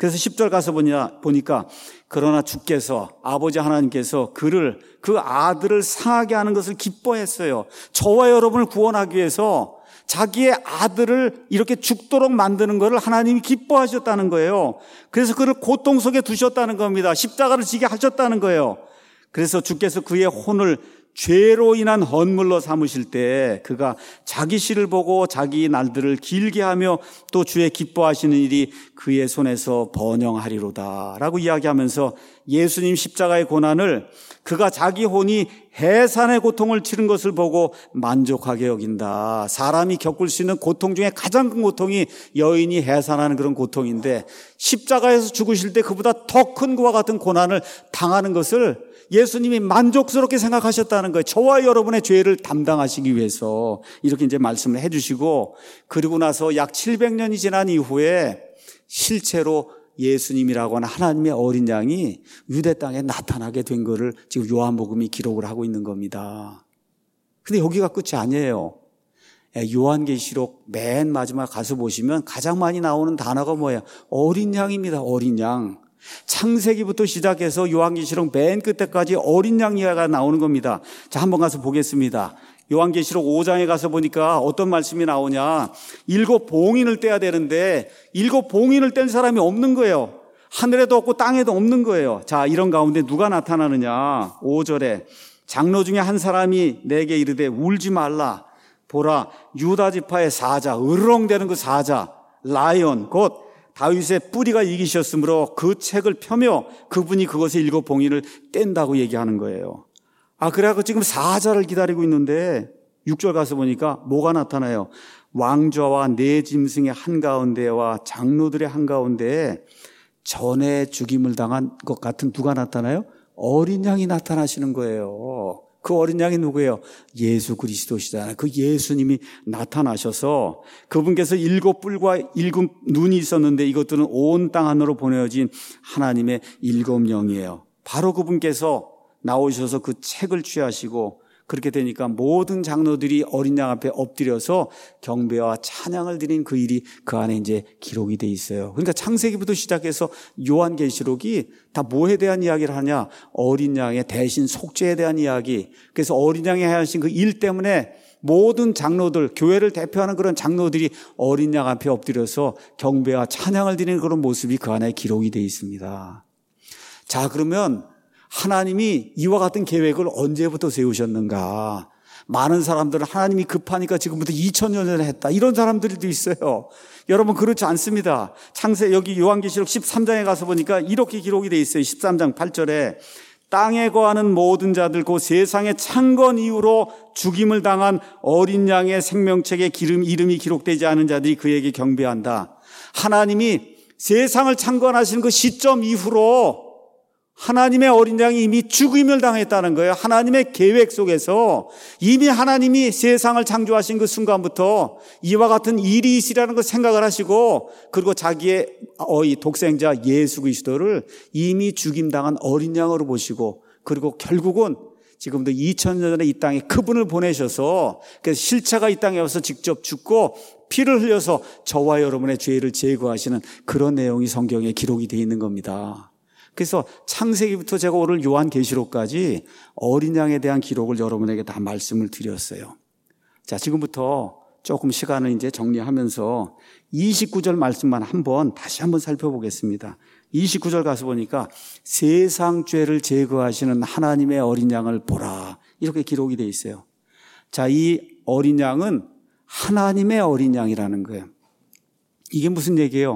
그래서 10절 가서 보니까 그러나 주께서 아버지 하나님께서 그 아들을 상하게 하는 것을 기뻐했어요. 저와 여러분을 구원하기 위해서 자기의 아들을 이렇게 죽도록 만드는 것을 하나님이 기뻐하셨다는 거예요. 그래서 그를 고통 속에 두셨다는 겁니다. 십자가를 지게 하셨다는 거예요. 그래서 주께서 그의 혼을 죄로 인한 헌물로 삼으실 때 그가 자기 씨를 보고 자기 날들을 길게 하며 또 주의 기뻐하시는 일이 그의 손에서 번영하리로다 라고 이야기하면서 예수님 십자가의 고난을 그가 자기 혼이 해산의 고통을 치른 것을 보고 만족하게 여긴다. 사람이 겪을 수 있는 고통 중에 가장 큰 고통이 여인이 해산하는 그런 고통인데 십자가에서 죽으실 때 그보다 더 큰 그와 같은 고난을 당하는 것을 예수님이 만족스럽게 생각하셨다는 거예요. 저와 여러분의 죄를 담당하시기 위해서 이렇게 이제 말씀을 해주시고, 그리고 나서 약 700년이 지난 이후에 실제로 예수님이라고 하는 하나님의 어린 양이 유대 땅에 나타나게 된 것을 지금 요한복음이 기록을 하고 있는 겁니다. 근데 여기가 끝이 아니에요. 요한계시록 맨 마지막 가서 보시면 가장 많이 나오는 단어가 뭐예요? 어린 양입니다. 어린 양. 창세기부터 시작해서 요한계시록 맨 끝에까지 어린 양 이야기가 나오는 겁니다. 자, 한번 가서 보겠습니다. 요한계시록 5장에 가서 보니까 어떤 말씀이 나오냐. 7 봉인을 떼야 되는데 7 봉인을 뗀 사람이 없는 거예요. 하늘에도 없고 땅에도 없는 거예요. 자, 이런 가운데 누가 나타나느냐. 5절에 장로 중에 한 사람이 내게 이르되 울지 말라. 보라, 유다 지파의 사자, 으르렁대는 그 사자, 라이온, 곧 다윗의 뿌리가 이기셨으므로 그 책을 펴며 그분이 그것의 7 봉인을 뗀다고 얘기하는 거예요. 그래갖고 지금 사자를 기다리고 있는데 6절 가서 보니까 뭐가 나타나요? 왕좌와 네 짐승의 한가운데와 장로들의 한가운데에 전에 죽임을 당한 것 같은 누가 나타나요? 어린 양이 나타나시는 거예요. 그 어린 양이 누구예요? 예수 그리스도시잖아요. 그 예수님이 나타나셔서 그분께서 7 뿔과 7 눈이 있었는데 이것들은 온 땅 안으로 보내어진 하나님의 7 영이에요. 바로 그분께서 나오셔서 그 책을 취하시고 그렇게 되니까 모든 장로들이 어린 양 앞에 엎드려서 경배와 찬양을 드린 그 일이 그 안에 이제 기록이 돼 있어요. 그러니까 창세기부터 시작해서 요한계시록이 다 뭐에 대한 이야기를 하냐? 어린 양의 대신 속죄에 대한 이야기. 그래서 어린 양이 하신 그 일 때문에 모든 장로들, 교회를 대표하는 그런 장로들이 어린 양 앞에 엎드려서 경배와 찬양을 드리는 그런 모습이 그 안에 기록이 돼 있습니다. 자, 그러면 하나님이 이와 같은 계획을 언제부터 세우셨는가? 많은 사람들은 하나님이 급하니까 지금부터 2000년 전에 했다. 이런 사람들도 있어요. 여러분, 그렇지 않습니다. 여기 요한계시록 13장에 가서 보니까 이렇게 기록이 돼 있어요. 13장 8절에 땅에 거하는 모든 자들 곧 세상의 창건 이후로 죽임을 당한 어린 양의 생명책에 이름이 기록되지 않은 자들이 그에게 경배한다. 하나님이 세상을 창건하신 그 시점 이후로 하나님의 어린 양이 이미 죽임을 당했다는 거예요. 하나님의 계획 속에서 이미 하나님이 세상을 창조하신 그 순간부터 이와 같은 일이 있으리라는 걸 생각을 하시고, 그리고 자기의 독생자 예수 그리스도를 이미 죽임당한 어린 양으로 보시고, 그리고 결국은 지금도 2000년 전에 이 땅에 그분을 보내셔서 그래서 실체가 이 땅에 와서 직접 죽고 피를 흘려서 저와 여러분의 죄를 제거하시는 그런 내용이 성경에 기록이 되어 있는 겁니다. 그래서 창세기부터 제가 오늘 요한계시록까지 어린 양에 대한 기록을 여러분에게 다 말씀을 드렸어요. 자, 지금부터 조금 시간을 이제 정리하면서 29절 말씀만 다시 한번 살펴보겠습니다. 29절 가서 보니까 세상 죄를 제거하시는 하나님의 어린 양을 보라. 이렇게 기록이 되어 있어요. 자, 이 어린 양은 하나님의 어린 양이라는 거예요. 이게 무슨 얘기예요?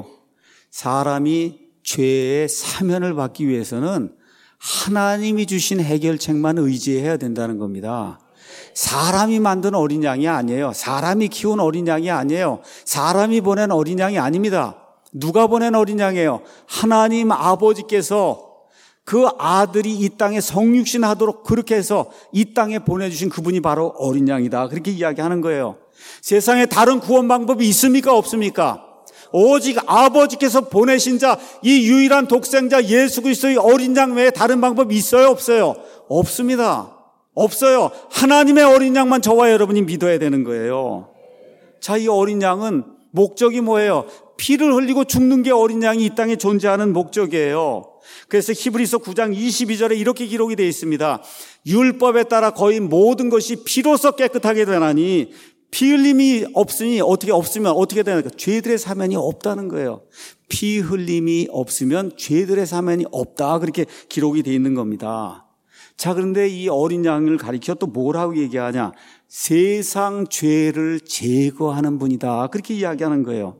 사람이 죄의 사면을 받기 위해서는 하나님이 주신 해결책만 의지해야 된다는 겁니다. 사람이 만든 어린 양이 아니에요. 사람이 키운 어린 양이 아니에요. 사람이 보낸 어린 양이 아닙니다. 누가 보낸 어린 양이에요? 하나님 아버지께서 그 아들이 이 땅에 성육신하도록 그렇게 해서 이 땅에 보내주신 그분이 바로 어린 양이다. 그렇게 이야기하는 거예요. 세상에 다른 구원 방법이 있습니까? 없습니까? 오직 아버지께서 보내신 자, 이 유일한 독생자 예수 그리스도의 어린 양 외에 다른 방법이 있어요? 없어요? 없습니다. 없어요. 하나님의 어린 양만 저와 여러분이 믿어야 되는 거예요. 자, 이 어린 양은 목적이 뭐예요? 피를 흘리고 죽는 게 어린 양이 이 땅에 존재하는 목적이에요. 그래서 히브리서 9장 22절에 이렇게 기록이 되어 있습니다. 율법에 따라 거의 모든 것이 피로써 깨끗하게 되나니 피 흘림이 없으면 어떻게 되나요? 죄들의 사면이 없다는 거예요. 피 흘림이 없으면 죄들의 사면이 없다. 그렇게 기록이 되어 있는 겁니다. 자, 그런데 이 어린 양을 가리켜 또 뭐라고 얘기하냐? 세상 죄를 제거하는 분이다. 그렇게 이야기하는 거예요.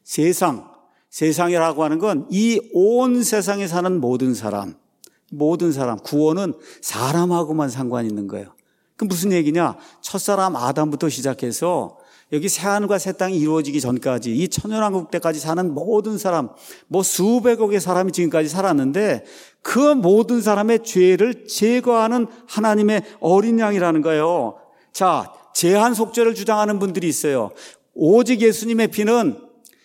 세상이라고 하는 건 이 온 세상에 사는 모든 사람, 구원은 사람하고만 상관이 있는 거예요. 그 무슨 얘기냐? 첫사람 아담부터 시작해서 여기 새하늘과 새 땅이 이루어지기 전까지 이 천연왕국 때까지 사는 모든 사람, 수백억의 사람이 지금까지 살았는데 그 모든 사람의 죄를 제거하는 하나님의 어린 양이라는 거예요. 자, 제한 속죄를 주장하는 분들이 있어요. 오직 예수님의 피는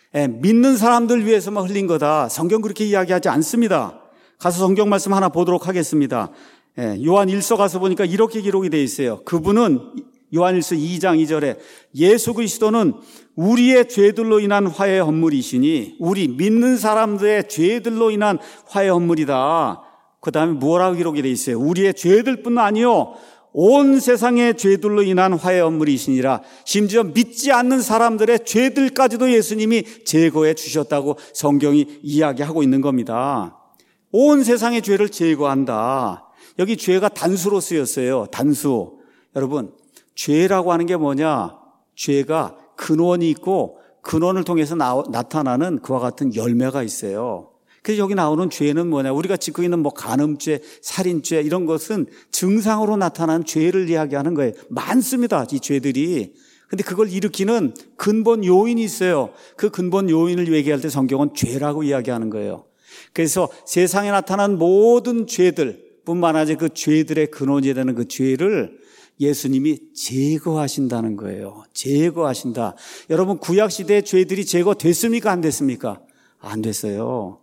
믿는 사람들 위해서만 흘린 거다. 성경 그렇게 이야기하지 않습니다. 가서 성경 말씀 하나 보도록 하겠습니다. 요한 1서 가서 보니까 이렇게 기록이 되어 있어요. 그분은 요한 1서 2장 2절에 예수 그리스도는 우리의 죄들로 인한 화해 헌물이시니 우리 믿는 사람들의 죄들로 인한 화해 헌물이다. 그 다음에 뭐라고 기록이 되어 있어요? 우리의 죄들뿐 아니요 온 세상의 죄들로 인한 화해 헌물이시니라. 심지어 믿지 않는 사람들의 죄들까지도 예수님이 제거해 주셨다고 성경이 이야기하고 있는 겁니다. 온 세상의 죄를 제거한다. 여기 죄가 단수로 쓰였어요. 단수. 여러분, 죄라고 하는 게 뭐냐? 죄가 근원이 있고 근원을 통해서 나타나는 그와 같은 열매가 있어요. 그래서 여기 나오는 죄는 뭐냐? 우리가 짓고 있는 간음죄, 살인죄 이런 것은 증상으로 나타나는 죄를 이야기하는 거예요. 많습니다. 이 죄들이. 근데 그걸 일으키는 근본 요인이 있어요. 그 근본 요인을 얘기할 때 성경은 죄라고 이야기하는 거예요. 그래서 세상에 나타난 모든 죄들 뿐만 아니라 그 죄들의 근원이 되는 그 죄를 예수님이 제거하신다는 거예요. 제거하신다. 여러분, 구약시대의 죄들이 제거됐습니까? 안 됐습니까? 안 됐어요.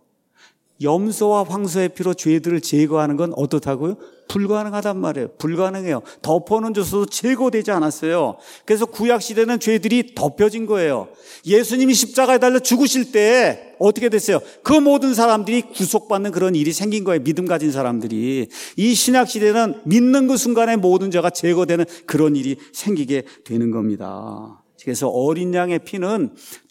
염소와 황소의 피로 죄들을 제거하는 건 어떻다고요? 불가능하단 말이에요. 불가능해요. 덮어는 줬어도 제거되지 않았어요. 그래서 구약시대는 죄들이 덮여진 거예요. 예수님이 십자가에 달려 죽으실 때 어떻게 됐어요? 그 모든 사람들이 구속받는 그런 일이 생긴 거예요. 믿음 가진 사람들이. 이 신약시대는 믿는 그 순간에 모든 죄가 제거되는 그런 일이 생기게 되는 겁니다. 그래서 어린 양의 피는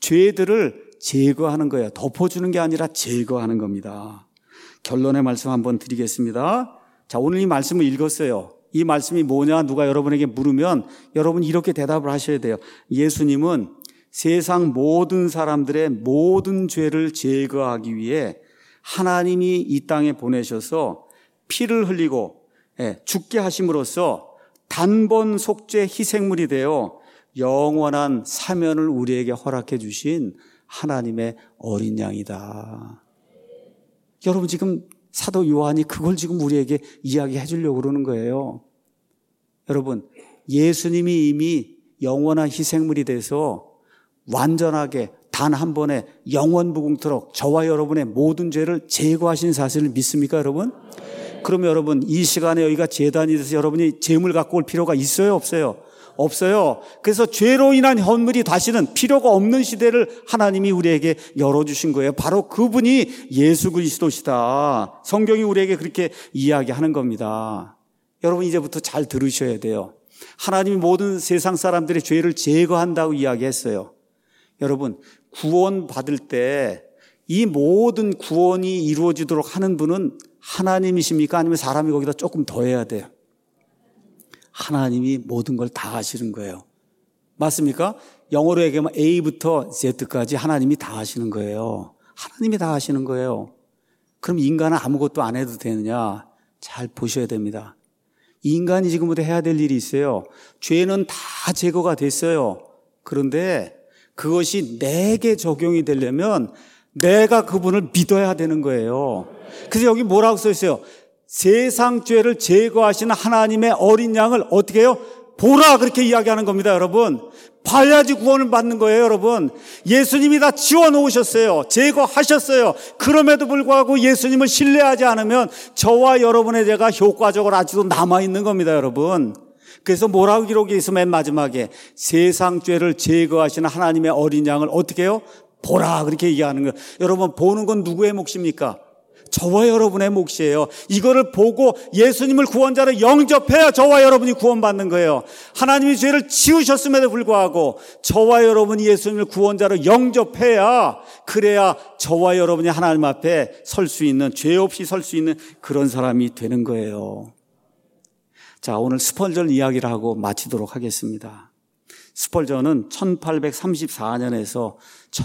죄들을 제거하는 거예요. 덮어주는 게 아니라 제거하는 겁니다. 결론의 말씀 한번 드리겠습니다. 자, 오늘 이 말씀을 읽었어요. 이 말씀이 뭐냐? 누가 여러분에게 물으면 여러분 이렇게 대답을 하셔야 돼요. 예수님은 세상 모든 사람들의 모든 죄를 제거하기 위해 하나님이 이 땅에 보내셔서 피를 흘리고 죽게 하심으로써 단번 속죄 희생물이 되어 영원한 사면을 우리에게 허락해 주신 하나님의 어린 양이다. 여러분, 지금 사도 요한이 그걸 지금 우리에게 이야기해 주려고 그러는 거예요. 여러분, 예수님이 이미 영원한 희생물이 돼서 완전하게 단 한 번에 영원 무궁토록 저와 여러분의 모든 죄를 제거하신 사실을 믿습니까, 여러분? 그러면 여러분, 이 시간에 여기가 제단이 돼서 여러분이 제물 갖고 올 필요가 있어요, 없어요? 없어요. 그래서 죄로 인한 헌물이 다시는 필요가 없는 시대를 하나님이 우리에게 열어주신 거예요. 바로 그분이 예수 그리스도시다. 성경이 우리에게 그렇게 이야기하는 겁니다. 여러분, 이제부터 잘 들으셔야 돼요. 하나님이 모든 세상 사람들의 죄를 제거한다고 이야기했어요. 여러분, 구원 받을 때 이 모든 구원이 이루어지도록 하는 분은 하나님이십니까? 아니면 사람이 거기다 조금 더 해야 돼요? 하나님이 모든 걸 다 하시는 거예요. 맞습니까? 영어로 얘기하면 A부터 Z까지 하나님이 다 하시는 거예요. 하나님이 다 하시는 거예요. 그럼 인간은 아무것도 안 해도 되느냐? 잘 보셔야 됩니다. 인간이 지금부터 해야 될 일이 있어요. 죄는 다 제거가 됐어요. 그런데 그것이 내게 적용이 되려면 내가 그분을 믿어야 되는 거예요. 그래서 여기 뭐라고 써 있어요? 세상 죄를 제거하시는 하나님의 어린 양을 어떻게 해요? 보라, 그렇게 이야기하는 겁니다, 여러분. 봐야지 구원을 받는 거예요, 여러분. 예수님이 다 지워놓으셨어요. 제거하셨어요. 그럼에도 불구하고 예수님을 신뢰하지 않으면 저와 여러분의 죄가 효과적으로 아직도 남아있는 겁니다, 여러분. 그래서 뭐라고 기록이 있어? 맨 마지막에 세상 죄를 제거하시는 하나님의 어린 양을 어떻게 해요? 보라 그렇게 얘기하는 거예요. 여러분 보는 건 누구의 몫입니까? 저와 여러분의 몫이에요. 이거를 보고 예수님을 구원자로 영접해야 저와 여러분이 구원받는 거예요. 하나님이 죄를 지우셨음에도 불구하고 저와 여러분이 예수님을 구원자로 영접해야, 그래야 저와 여러분이 하나님 앞에 설 수 있는, 죄 없이 설 수 있는 그런 사람이 되는 거예요. 자, 오늘 스펄전 이야기를 하고 마치도록 하겠습니다. 스펄전은 1834년에서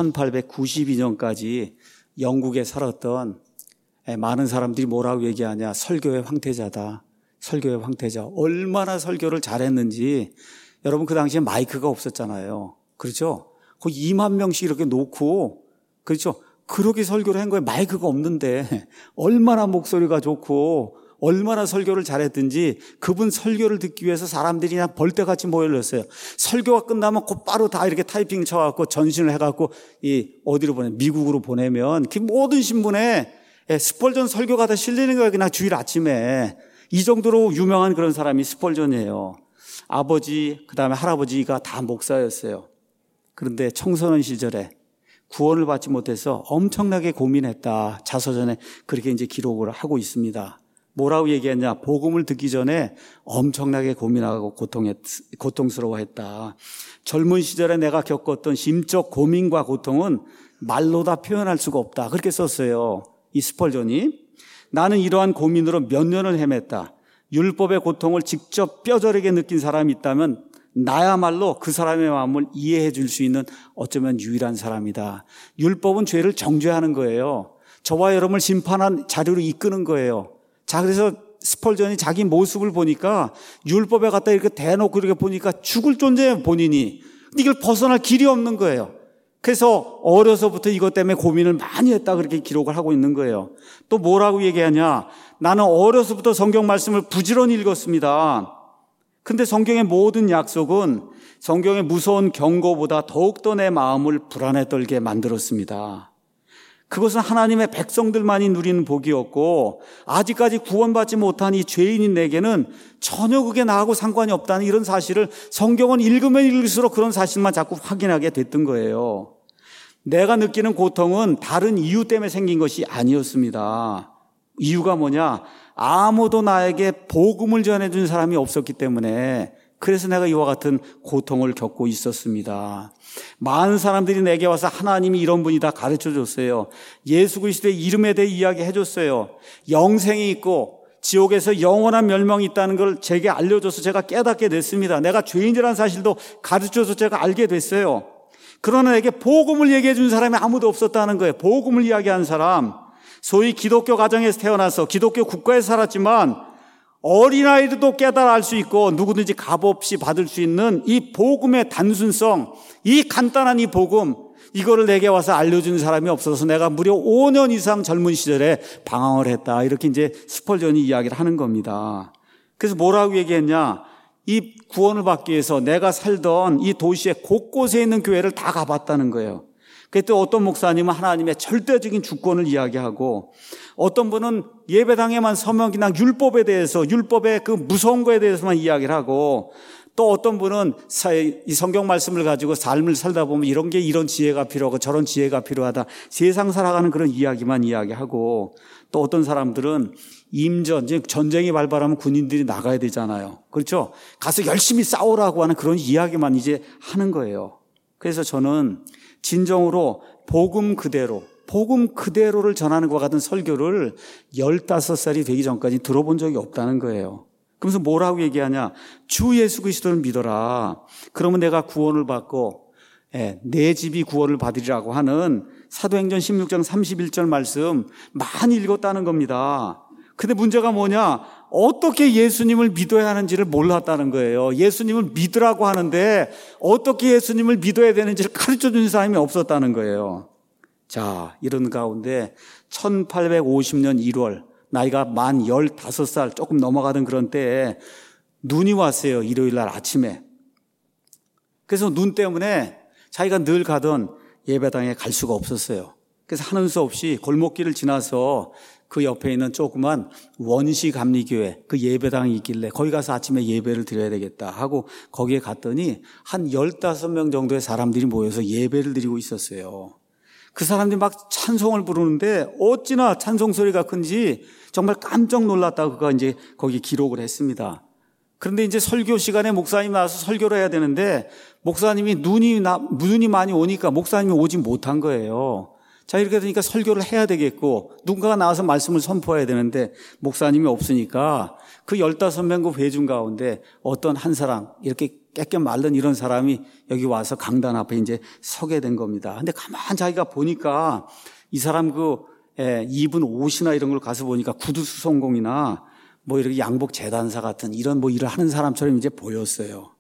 1892년까지 영국에 살았던, 많은 사람들이 뭐라고 얘기하냐, 설교의 황태자다. 설교의 황태자. 얼마나 설교를 잘했는지. 여러분 그 당시에 마이크가 없었잖아요. 그렇죠? 거의 2만 명씩 이렇게 놓고, 그렇죠? 그렇게 설교를 한 거예요. 마이크가 없는데 얼마나 목소리가 좋고 얼마나 설교를 잘했든지 그분 설교를 듣기 위해서 사람들이 그냥 벌떼같이 모여들었어요. 설교가 끝나면 곧바로 다 이렇게 타이핑 쳐갖고 전신을 해갖고 어디로 보내? 미국으로 보내면 그 모든 신문에 스펄전 설교가 다 실리는 거예요. 그냥 주일 아침에. 이 정도로 유명한 그런 사람이 스펄전이에요. 아버지, 그 다음에 할아버지가 다 목사였어요. 그런데 청소년 시절에 구원을 받지 못해서 엄청나게 고민했다. 자서전에 그렇게 이제 기록을 하고 있습니다. 뭐라고 얘기했냐? 복음을 듣기 전에 엄청나게 고민하고 고통스러워했다. 젊은 시절에 내가 겪었던 심적 고민과 고통은 말로 다 표현할 수가 없다. 그렇게 썼어요. 이 스펄전이. 나는 이러한 고민으로 몇 년을 헤맸다. 율법의 고통을 직접 뼈저리게 느낀 사람이 있다면 나야말로 그 사람의 마음을 이해해 줄 수 있는 어쩌면 유일한 사람이다. 율법은 죄를 정죄하는 거예요. 저와 여러분을 심판한 자료로 이끄는 거예요. 자, 그래서 스펄전이 자기 모습을 보니까 율법에 갖다 이렇게 대놓고 이렇게 보니까 죽을 존재예요, 본인이. 근데 이걸 벗어날 길이 없는 거예요. 그래서 어려서부터 이것 때문에 고민을 많이 했다, 그렇게 기록을 하고 있는 거예요. 또 뭐라고 얘기하냐? 나는 어려서부터 성경 말씀을 부지런히 읽었습니다. 근데 성경의 모든 약속은 성경의 무서운 경고보다 더욱더 내 마음을 불안에 떨게 만들었습니다. 그것은 하나님의 백성들만이 누리는 복이었고 아직까지 구원받지 못한 이 죄인인 내게는 전혀 그게 나하고 상관이 없다는 이런 사실을 성경은 읽으면 읽을수록 그런 사실만 자꾸 확인하게 됐던 거예요. 내가 느끼는 고통은 다른 이유 때문에 생긴 것이 아니었습니다. 이유가 뭐냐? 아무도 나에게 복음을 전해준 사람이 없었기 때문에, 그래서 내가 이와 같은 고통을 겪고 있었습니다. 많은 사람들이 내게 와서 하나님이 이런 분이다 가르쳐줬어요. 예수 그리스도의 이름에 대해 이야기해줬어요. 영생이 있고 지옥에서 영원한 멸망이 있다는 걸 제게 알려줘서 제가 깨닫게 됐습니다. 내가 죄인이라는 사실도 가르쳐줘서 제가 알게 됐어요. 그러나 내게 복음을 얘기해 준 사람이 아무도 없었다는 거예요. 복음을 이야기한 사람. 소위 기독교 가정에서 태어나서 기독교 국가에서 살았지만 어린아이들도 깨달아 알 수 있고 누구든지 값없이 받을 수 있는 이 복음의 단순성, 이 간단한 이 복음, 이거를 내게 와서 알려주는 사람이 없어서 내가 무려 5년 이상 젊은 시절에 방황을 했다. 이렇게 이제 스펄전이 이야기를 하는 겁니다. 그래서 뭐라고 얘기했냐? 이 구원을 받기 위해서 내가 살던 이 도시의 곳곳에 있는 교회를 다 가봤다는 거예요. 그때 어떤 목사님은 하나님의 절대적인 주권을 이야기하고, 어떤 분은 예배당에만 서면 그냥 율법에 대해서, 율법의 그 무서운 거에 대해서만 이야기를 하고, 또 어떤 분은 이 성경 말씀을 가지고 삶을 살다 보면 이런 지혜가 필요하고 저런 지혜가 필요하다, 세상 살아가는 그런 이야기만 이야기하고, 또 어떤 사람들은 임전, 이제 전쟁이 발발하면 군인들이 나가야 되잖아요. 그렇죠? 가서 열심히 싸우라고 하는 그런 이야기만 이제 하는 거예요. 그래서 저는 진정으로 복음 그대로를 전하는 것 같은 설교를 15살이 되기 전까지 들어본 적이 없다는 거예요. 그러면서 뭐라고 얘기하냐? 주 예수 그리스도를 믿어라. 그러면 내가 구원을 받고 내 집이 구원을 받으리라고 하는 사도행전 16장 31절 말씀 많이 읽었다는 겁니다. 근데 문제가 뭐냐? 어떻게 예수님을 믿어야 하는지를 몰랐다는 거예요. 예수님을 믿으라고 하는데 어떻게 예수님을 믿어야 되는지를 가르쳐주는 사람이 없었다는 거예요. 자, 이런 가운데 1850년 1월 나이가 만 15살 조금 넘어가던 그런 때에 눈이 왔어요. 일요일 날 아침에. 그래서 눈 때문에 자기가 늘 가던 예배당에 갈 수가 없었어요. 그래서 하는 수 없이 골목길을 지나서 그 옆에 있는 조그만 원시감리교회 그 예배당이 있길래 거기 가서 아침에 예배를 드려야 되겠다 하고 거기에 갔더니 한 15명 정도의 사람들이 모여서 예배를 드리고 있었어요. 그 사람들이 막 찬송을 부르는데 어찌나 찬송 소리가 큰지 정말 깜짝 놀랐다고 그가 이제 거기 기록을 했습니다. 그런데 이제 설교 시간에 목사님 나와서 설교를 해야 되는데 목사님이 눈이 많이 오니까 목사님이 오지 못한 거예요. 자, 이렇게 되니까 설교를 해야 되겠고 누군가가 나와서 말씀을 선포해야 되는데 목사님이 없으니까 그 15명 그 회중 가운데 어떤 한 사람, 이렇게 깨끗 마른 이런 사람이 여기 와서 강단 앞에 이제 서게 된 겁니다. 근데 가만 자기가 보니까 이 사람 입은 옷이나 이런 걸 가서 보니까 구두 수송공이나 뭐 이렇게 양복 재단사 같은 이런 뭐 일을 하는 사람처럼 이제 보였어요.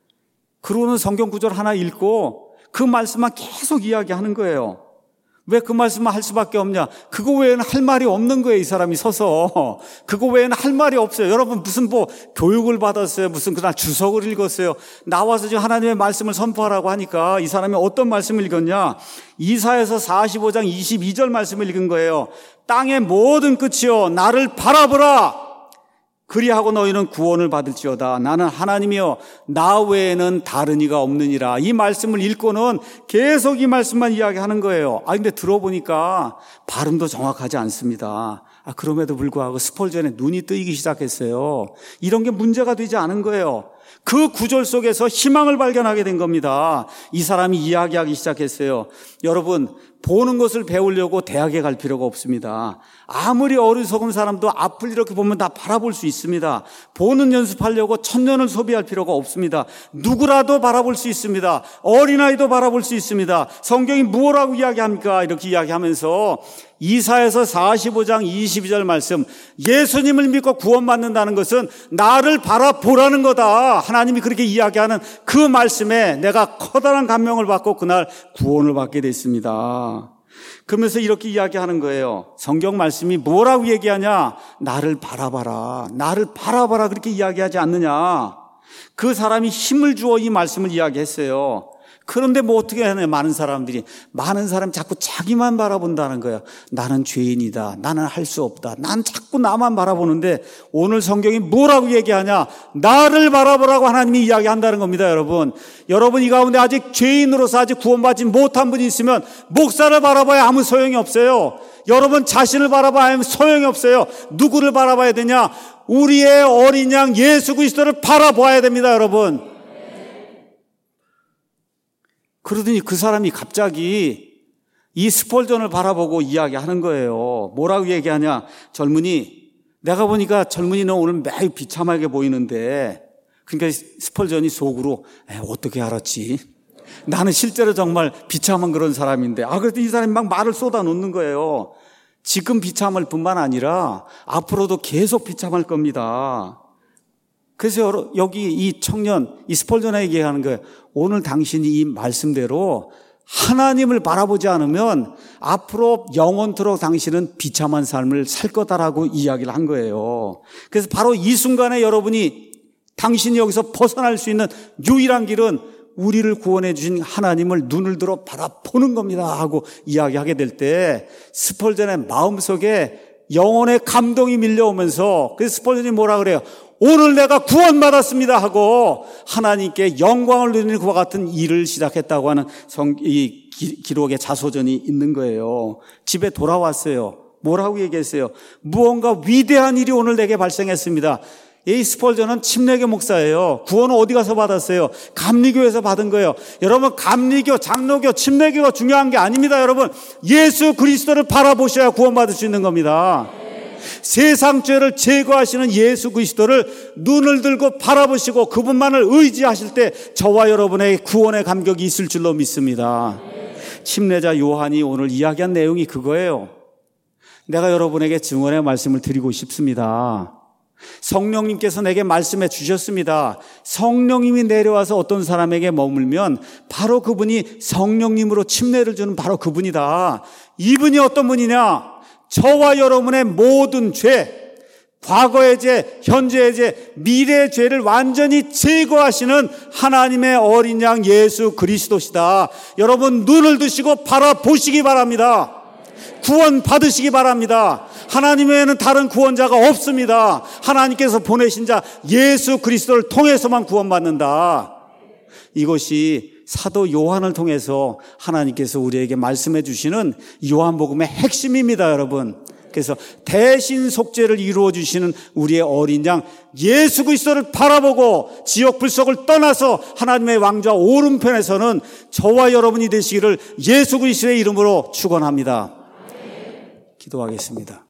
그러고는 성경 구절 하나 읽고 그 말씀만 계속 이야기하는 거예요. 왜 그 말씀만 할 수밖에 없냐? 그거 외에는 할 말이 없는 거예요. 이 사람이 서서. 그거 외에는 할 말이 없어요. 여러분 무슨 뭐 교육을 받았어요. 무슨 그날 주석을 읽었어요. 나와서 지금 하나님의 말씀을 선포하라고 하니까 이 사람이 어떤 말씀을 읽었냐? 이사야서 45장 22절 말씀을 읽은 거예요. 땅의 모든 끝이여 나를 바라보라. 그리하고 너희는 구원을 받을지어다. 나는 하나님이여 나 외에는 다른 이가 없느니라. 이 말씀을 읽고는 계속 이 말씀만 이야기하는 거예요. 근데 들어보니까 발음도 정확하지 않습니다. 그럼에도 불구하고 스펄전에 눈이 뜨이기 시작했어요. 이런 게 문제가 되지 않은 거예요. 그 구절 속에서 희망을 발견하게 된 겁니다. 이 사람이 이야기하기 시작했어요. 여러분, 보는 것을 배우려고 대학에 갈 필요가 없습니다. 아무리 어리석은 사람도 앞을 이렇게 보면 다 바라볼 수 있습니다. 보는 연습하려고 천년을 소비할 필요가 없습니다. 누구라도 바라볼 수 있습니다. 어린아이도 바라볼 수 있습니다. 성경이 무엇라고 이야기합니까? 이렇게 이야기하면서 이사야서 45장 22절 말씀, 예수님을 믿고 구원받는다는 것은 나를 바라보라는 거다. 하나님이 그렇게 이야기하는 그 말씀에 내가 커다란 감명을 받고 그날 구원을 받게 됐습니다. 그러면서 이렇게 이야기하는 거예요. 성경 말씀이 뭐라고 얘기하냐? 나를 바라봐라. 나를 바라봐라. 그렇게 이야기하지 않느냐? 그 사람이 힘을 주어 이 말씀을 이야기했어요. 그런데 뭐 어떻게 하냐? 많은 사람이 자꾸 자기만 바라본다는 거예요. 나는 죄인이다. 나는 할 수 없다. 난 자꾸 나만 바라보는데 오늘 성경이 뭐라고 얘기하냐? 나를 바라보라고 하나님이 이야기한다는 겁니다, 여러분. 여러분 이 가운데 아직 죄인으로서 아직 구원받지 못한 분이 있으면 목사를 바라봐야 아무 소용이 없어요. 여러분 자신을 바라봐야 소용이 없어요. 누구를 바라봐야 되냐? 우리의 어린 양 예수 그리스도를 바라봐야 됩니다, 여러분. 그러더니 그 사람이 갑자기 이 스펄전을 바라보고 이야기하는 거예요. 뭐라고 얘기하냐? 젊은이, 내가 보니까 젊은이는 오늘 매우 비참하게 보이는데, 그러니까 스펄전이 속으로 어떻게 알았지? 나는 실제로 정말 비참한 그런 사람인데, 그래도 이 사람이 막 말을 쏟아놓는 거예요. 지금 비참할 뿐만 아니라 앞으로도 계속 비참할 겁니다. 그래서 여기 이 청년, 이 스펄전에게 얘기하는 거예요. 오늘 당신이 이 말씀대로 하나님을 바라보지 않으면 앞으로 영원토록 당신은 비참한 삶을 살 거다라고 이야기를 한 거예요. 그래서 바로 이 순간에 여러분이 당신이 여기서 벗어날 수 있는 유일한 길은 우리를 구원해 주신 하나님을 눈을 들어 바라보는 겁니다 하고 이야기하게 될 때 스펄전의 마음속에 영혼의 감동이 밀려오면서 그래서 스펄전이 뭐라 그래요? 오늘 내가 구원받았습니다 하고 하나님께 영광을 누리는 그와 같은 일을 시작했다고 하는 이 기록의 자소전이 있는 거예요. 집에 돌아왔어요. 뭐라고 얘기했어요? 무언가 위대한 일이 오늘 내게 발생했습니다. 이 스펄전은 침례교 목사예요. 구원은 어디 가서 받았어요? 감리교에서 받은 거예요. 여러분 감리교, 장로교, 침례교가 중요한 게 아닙니다. 여러분 예수 그리스도를 바라보셔야 구원받을 수 있는 겁니다. 세상 죄를 제거하시는 예수 그리스도를 눈을 들고 바라보시고 그분만을 의지하실 때 저와 여러분의 구원의 감격이 있을 줄로 믿습니다. 침례자 요한이 오늘 이야기한 내용이 그거예요. 내가 여러분에게 증언의 말씀을 드리고 싶습니다. 성령님께서 내게 말씀해 주셨습니다. 성령님이 내려와서 어떤 사람에게 머물면 바로 그분이 성령님으로 침례를 주는 바로 그분이다. 이분이 어떤 분이냐? 저와 여러분의 모든 죄, 과거의 죄, 현재의 죄, 미래의 죄를 완전히 제거하시는 하나님의 어린 양 예수 그리스도시다. 여러분 눈을 드시고 바라보시기 바랍니다. 구원 받으시기 바랍니다. 하나님 외에는 다른 구원자가 없습니다. 하나님께서 보내신 자 예수 그리스도를 통해서만 구원받는다. 이것이 사도 요한을 통해서 하나님께서 우리에게 말씀해 주시는 요한복음의 핵심입니다, 여러분. 그래서 대신 속죄를 이루어 주시는 우리의 어린 양 예수 그리스도를 바라보고 지옥 불속을 떠나서 하나님의 왕좌 오른편에서는 저와 여러분이 되시기를 예수 그리스도의 이름으로 축원합니다. 기도하겠습니다.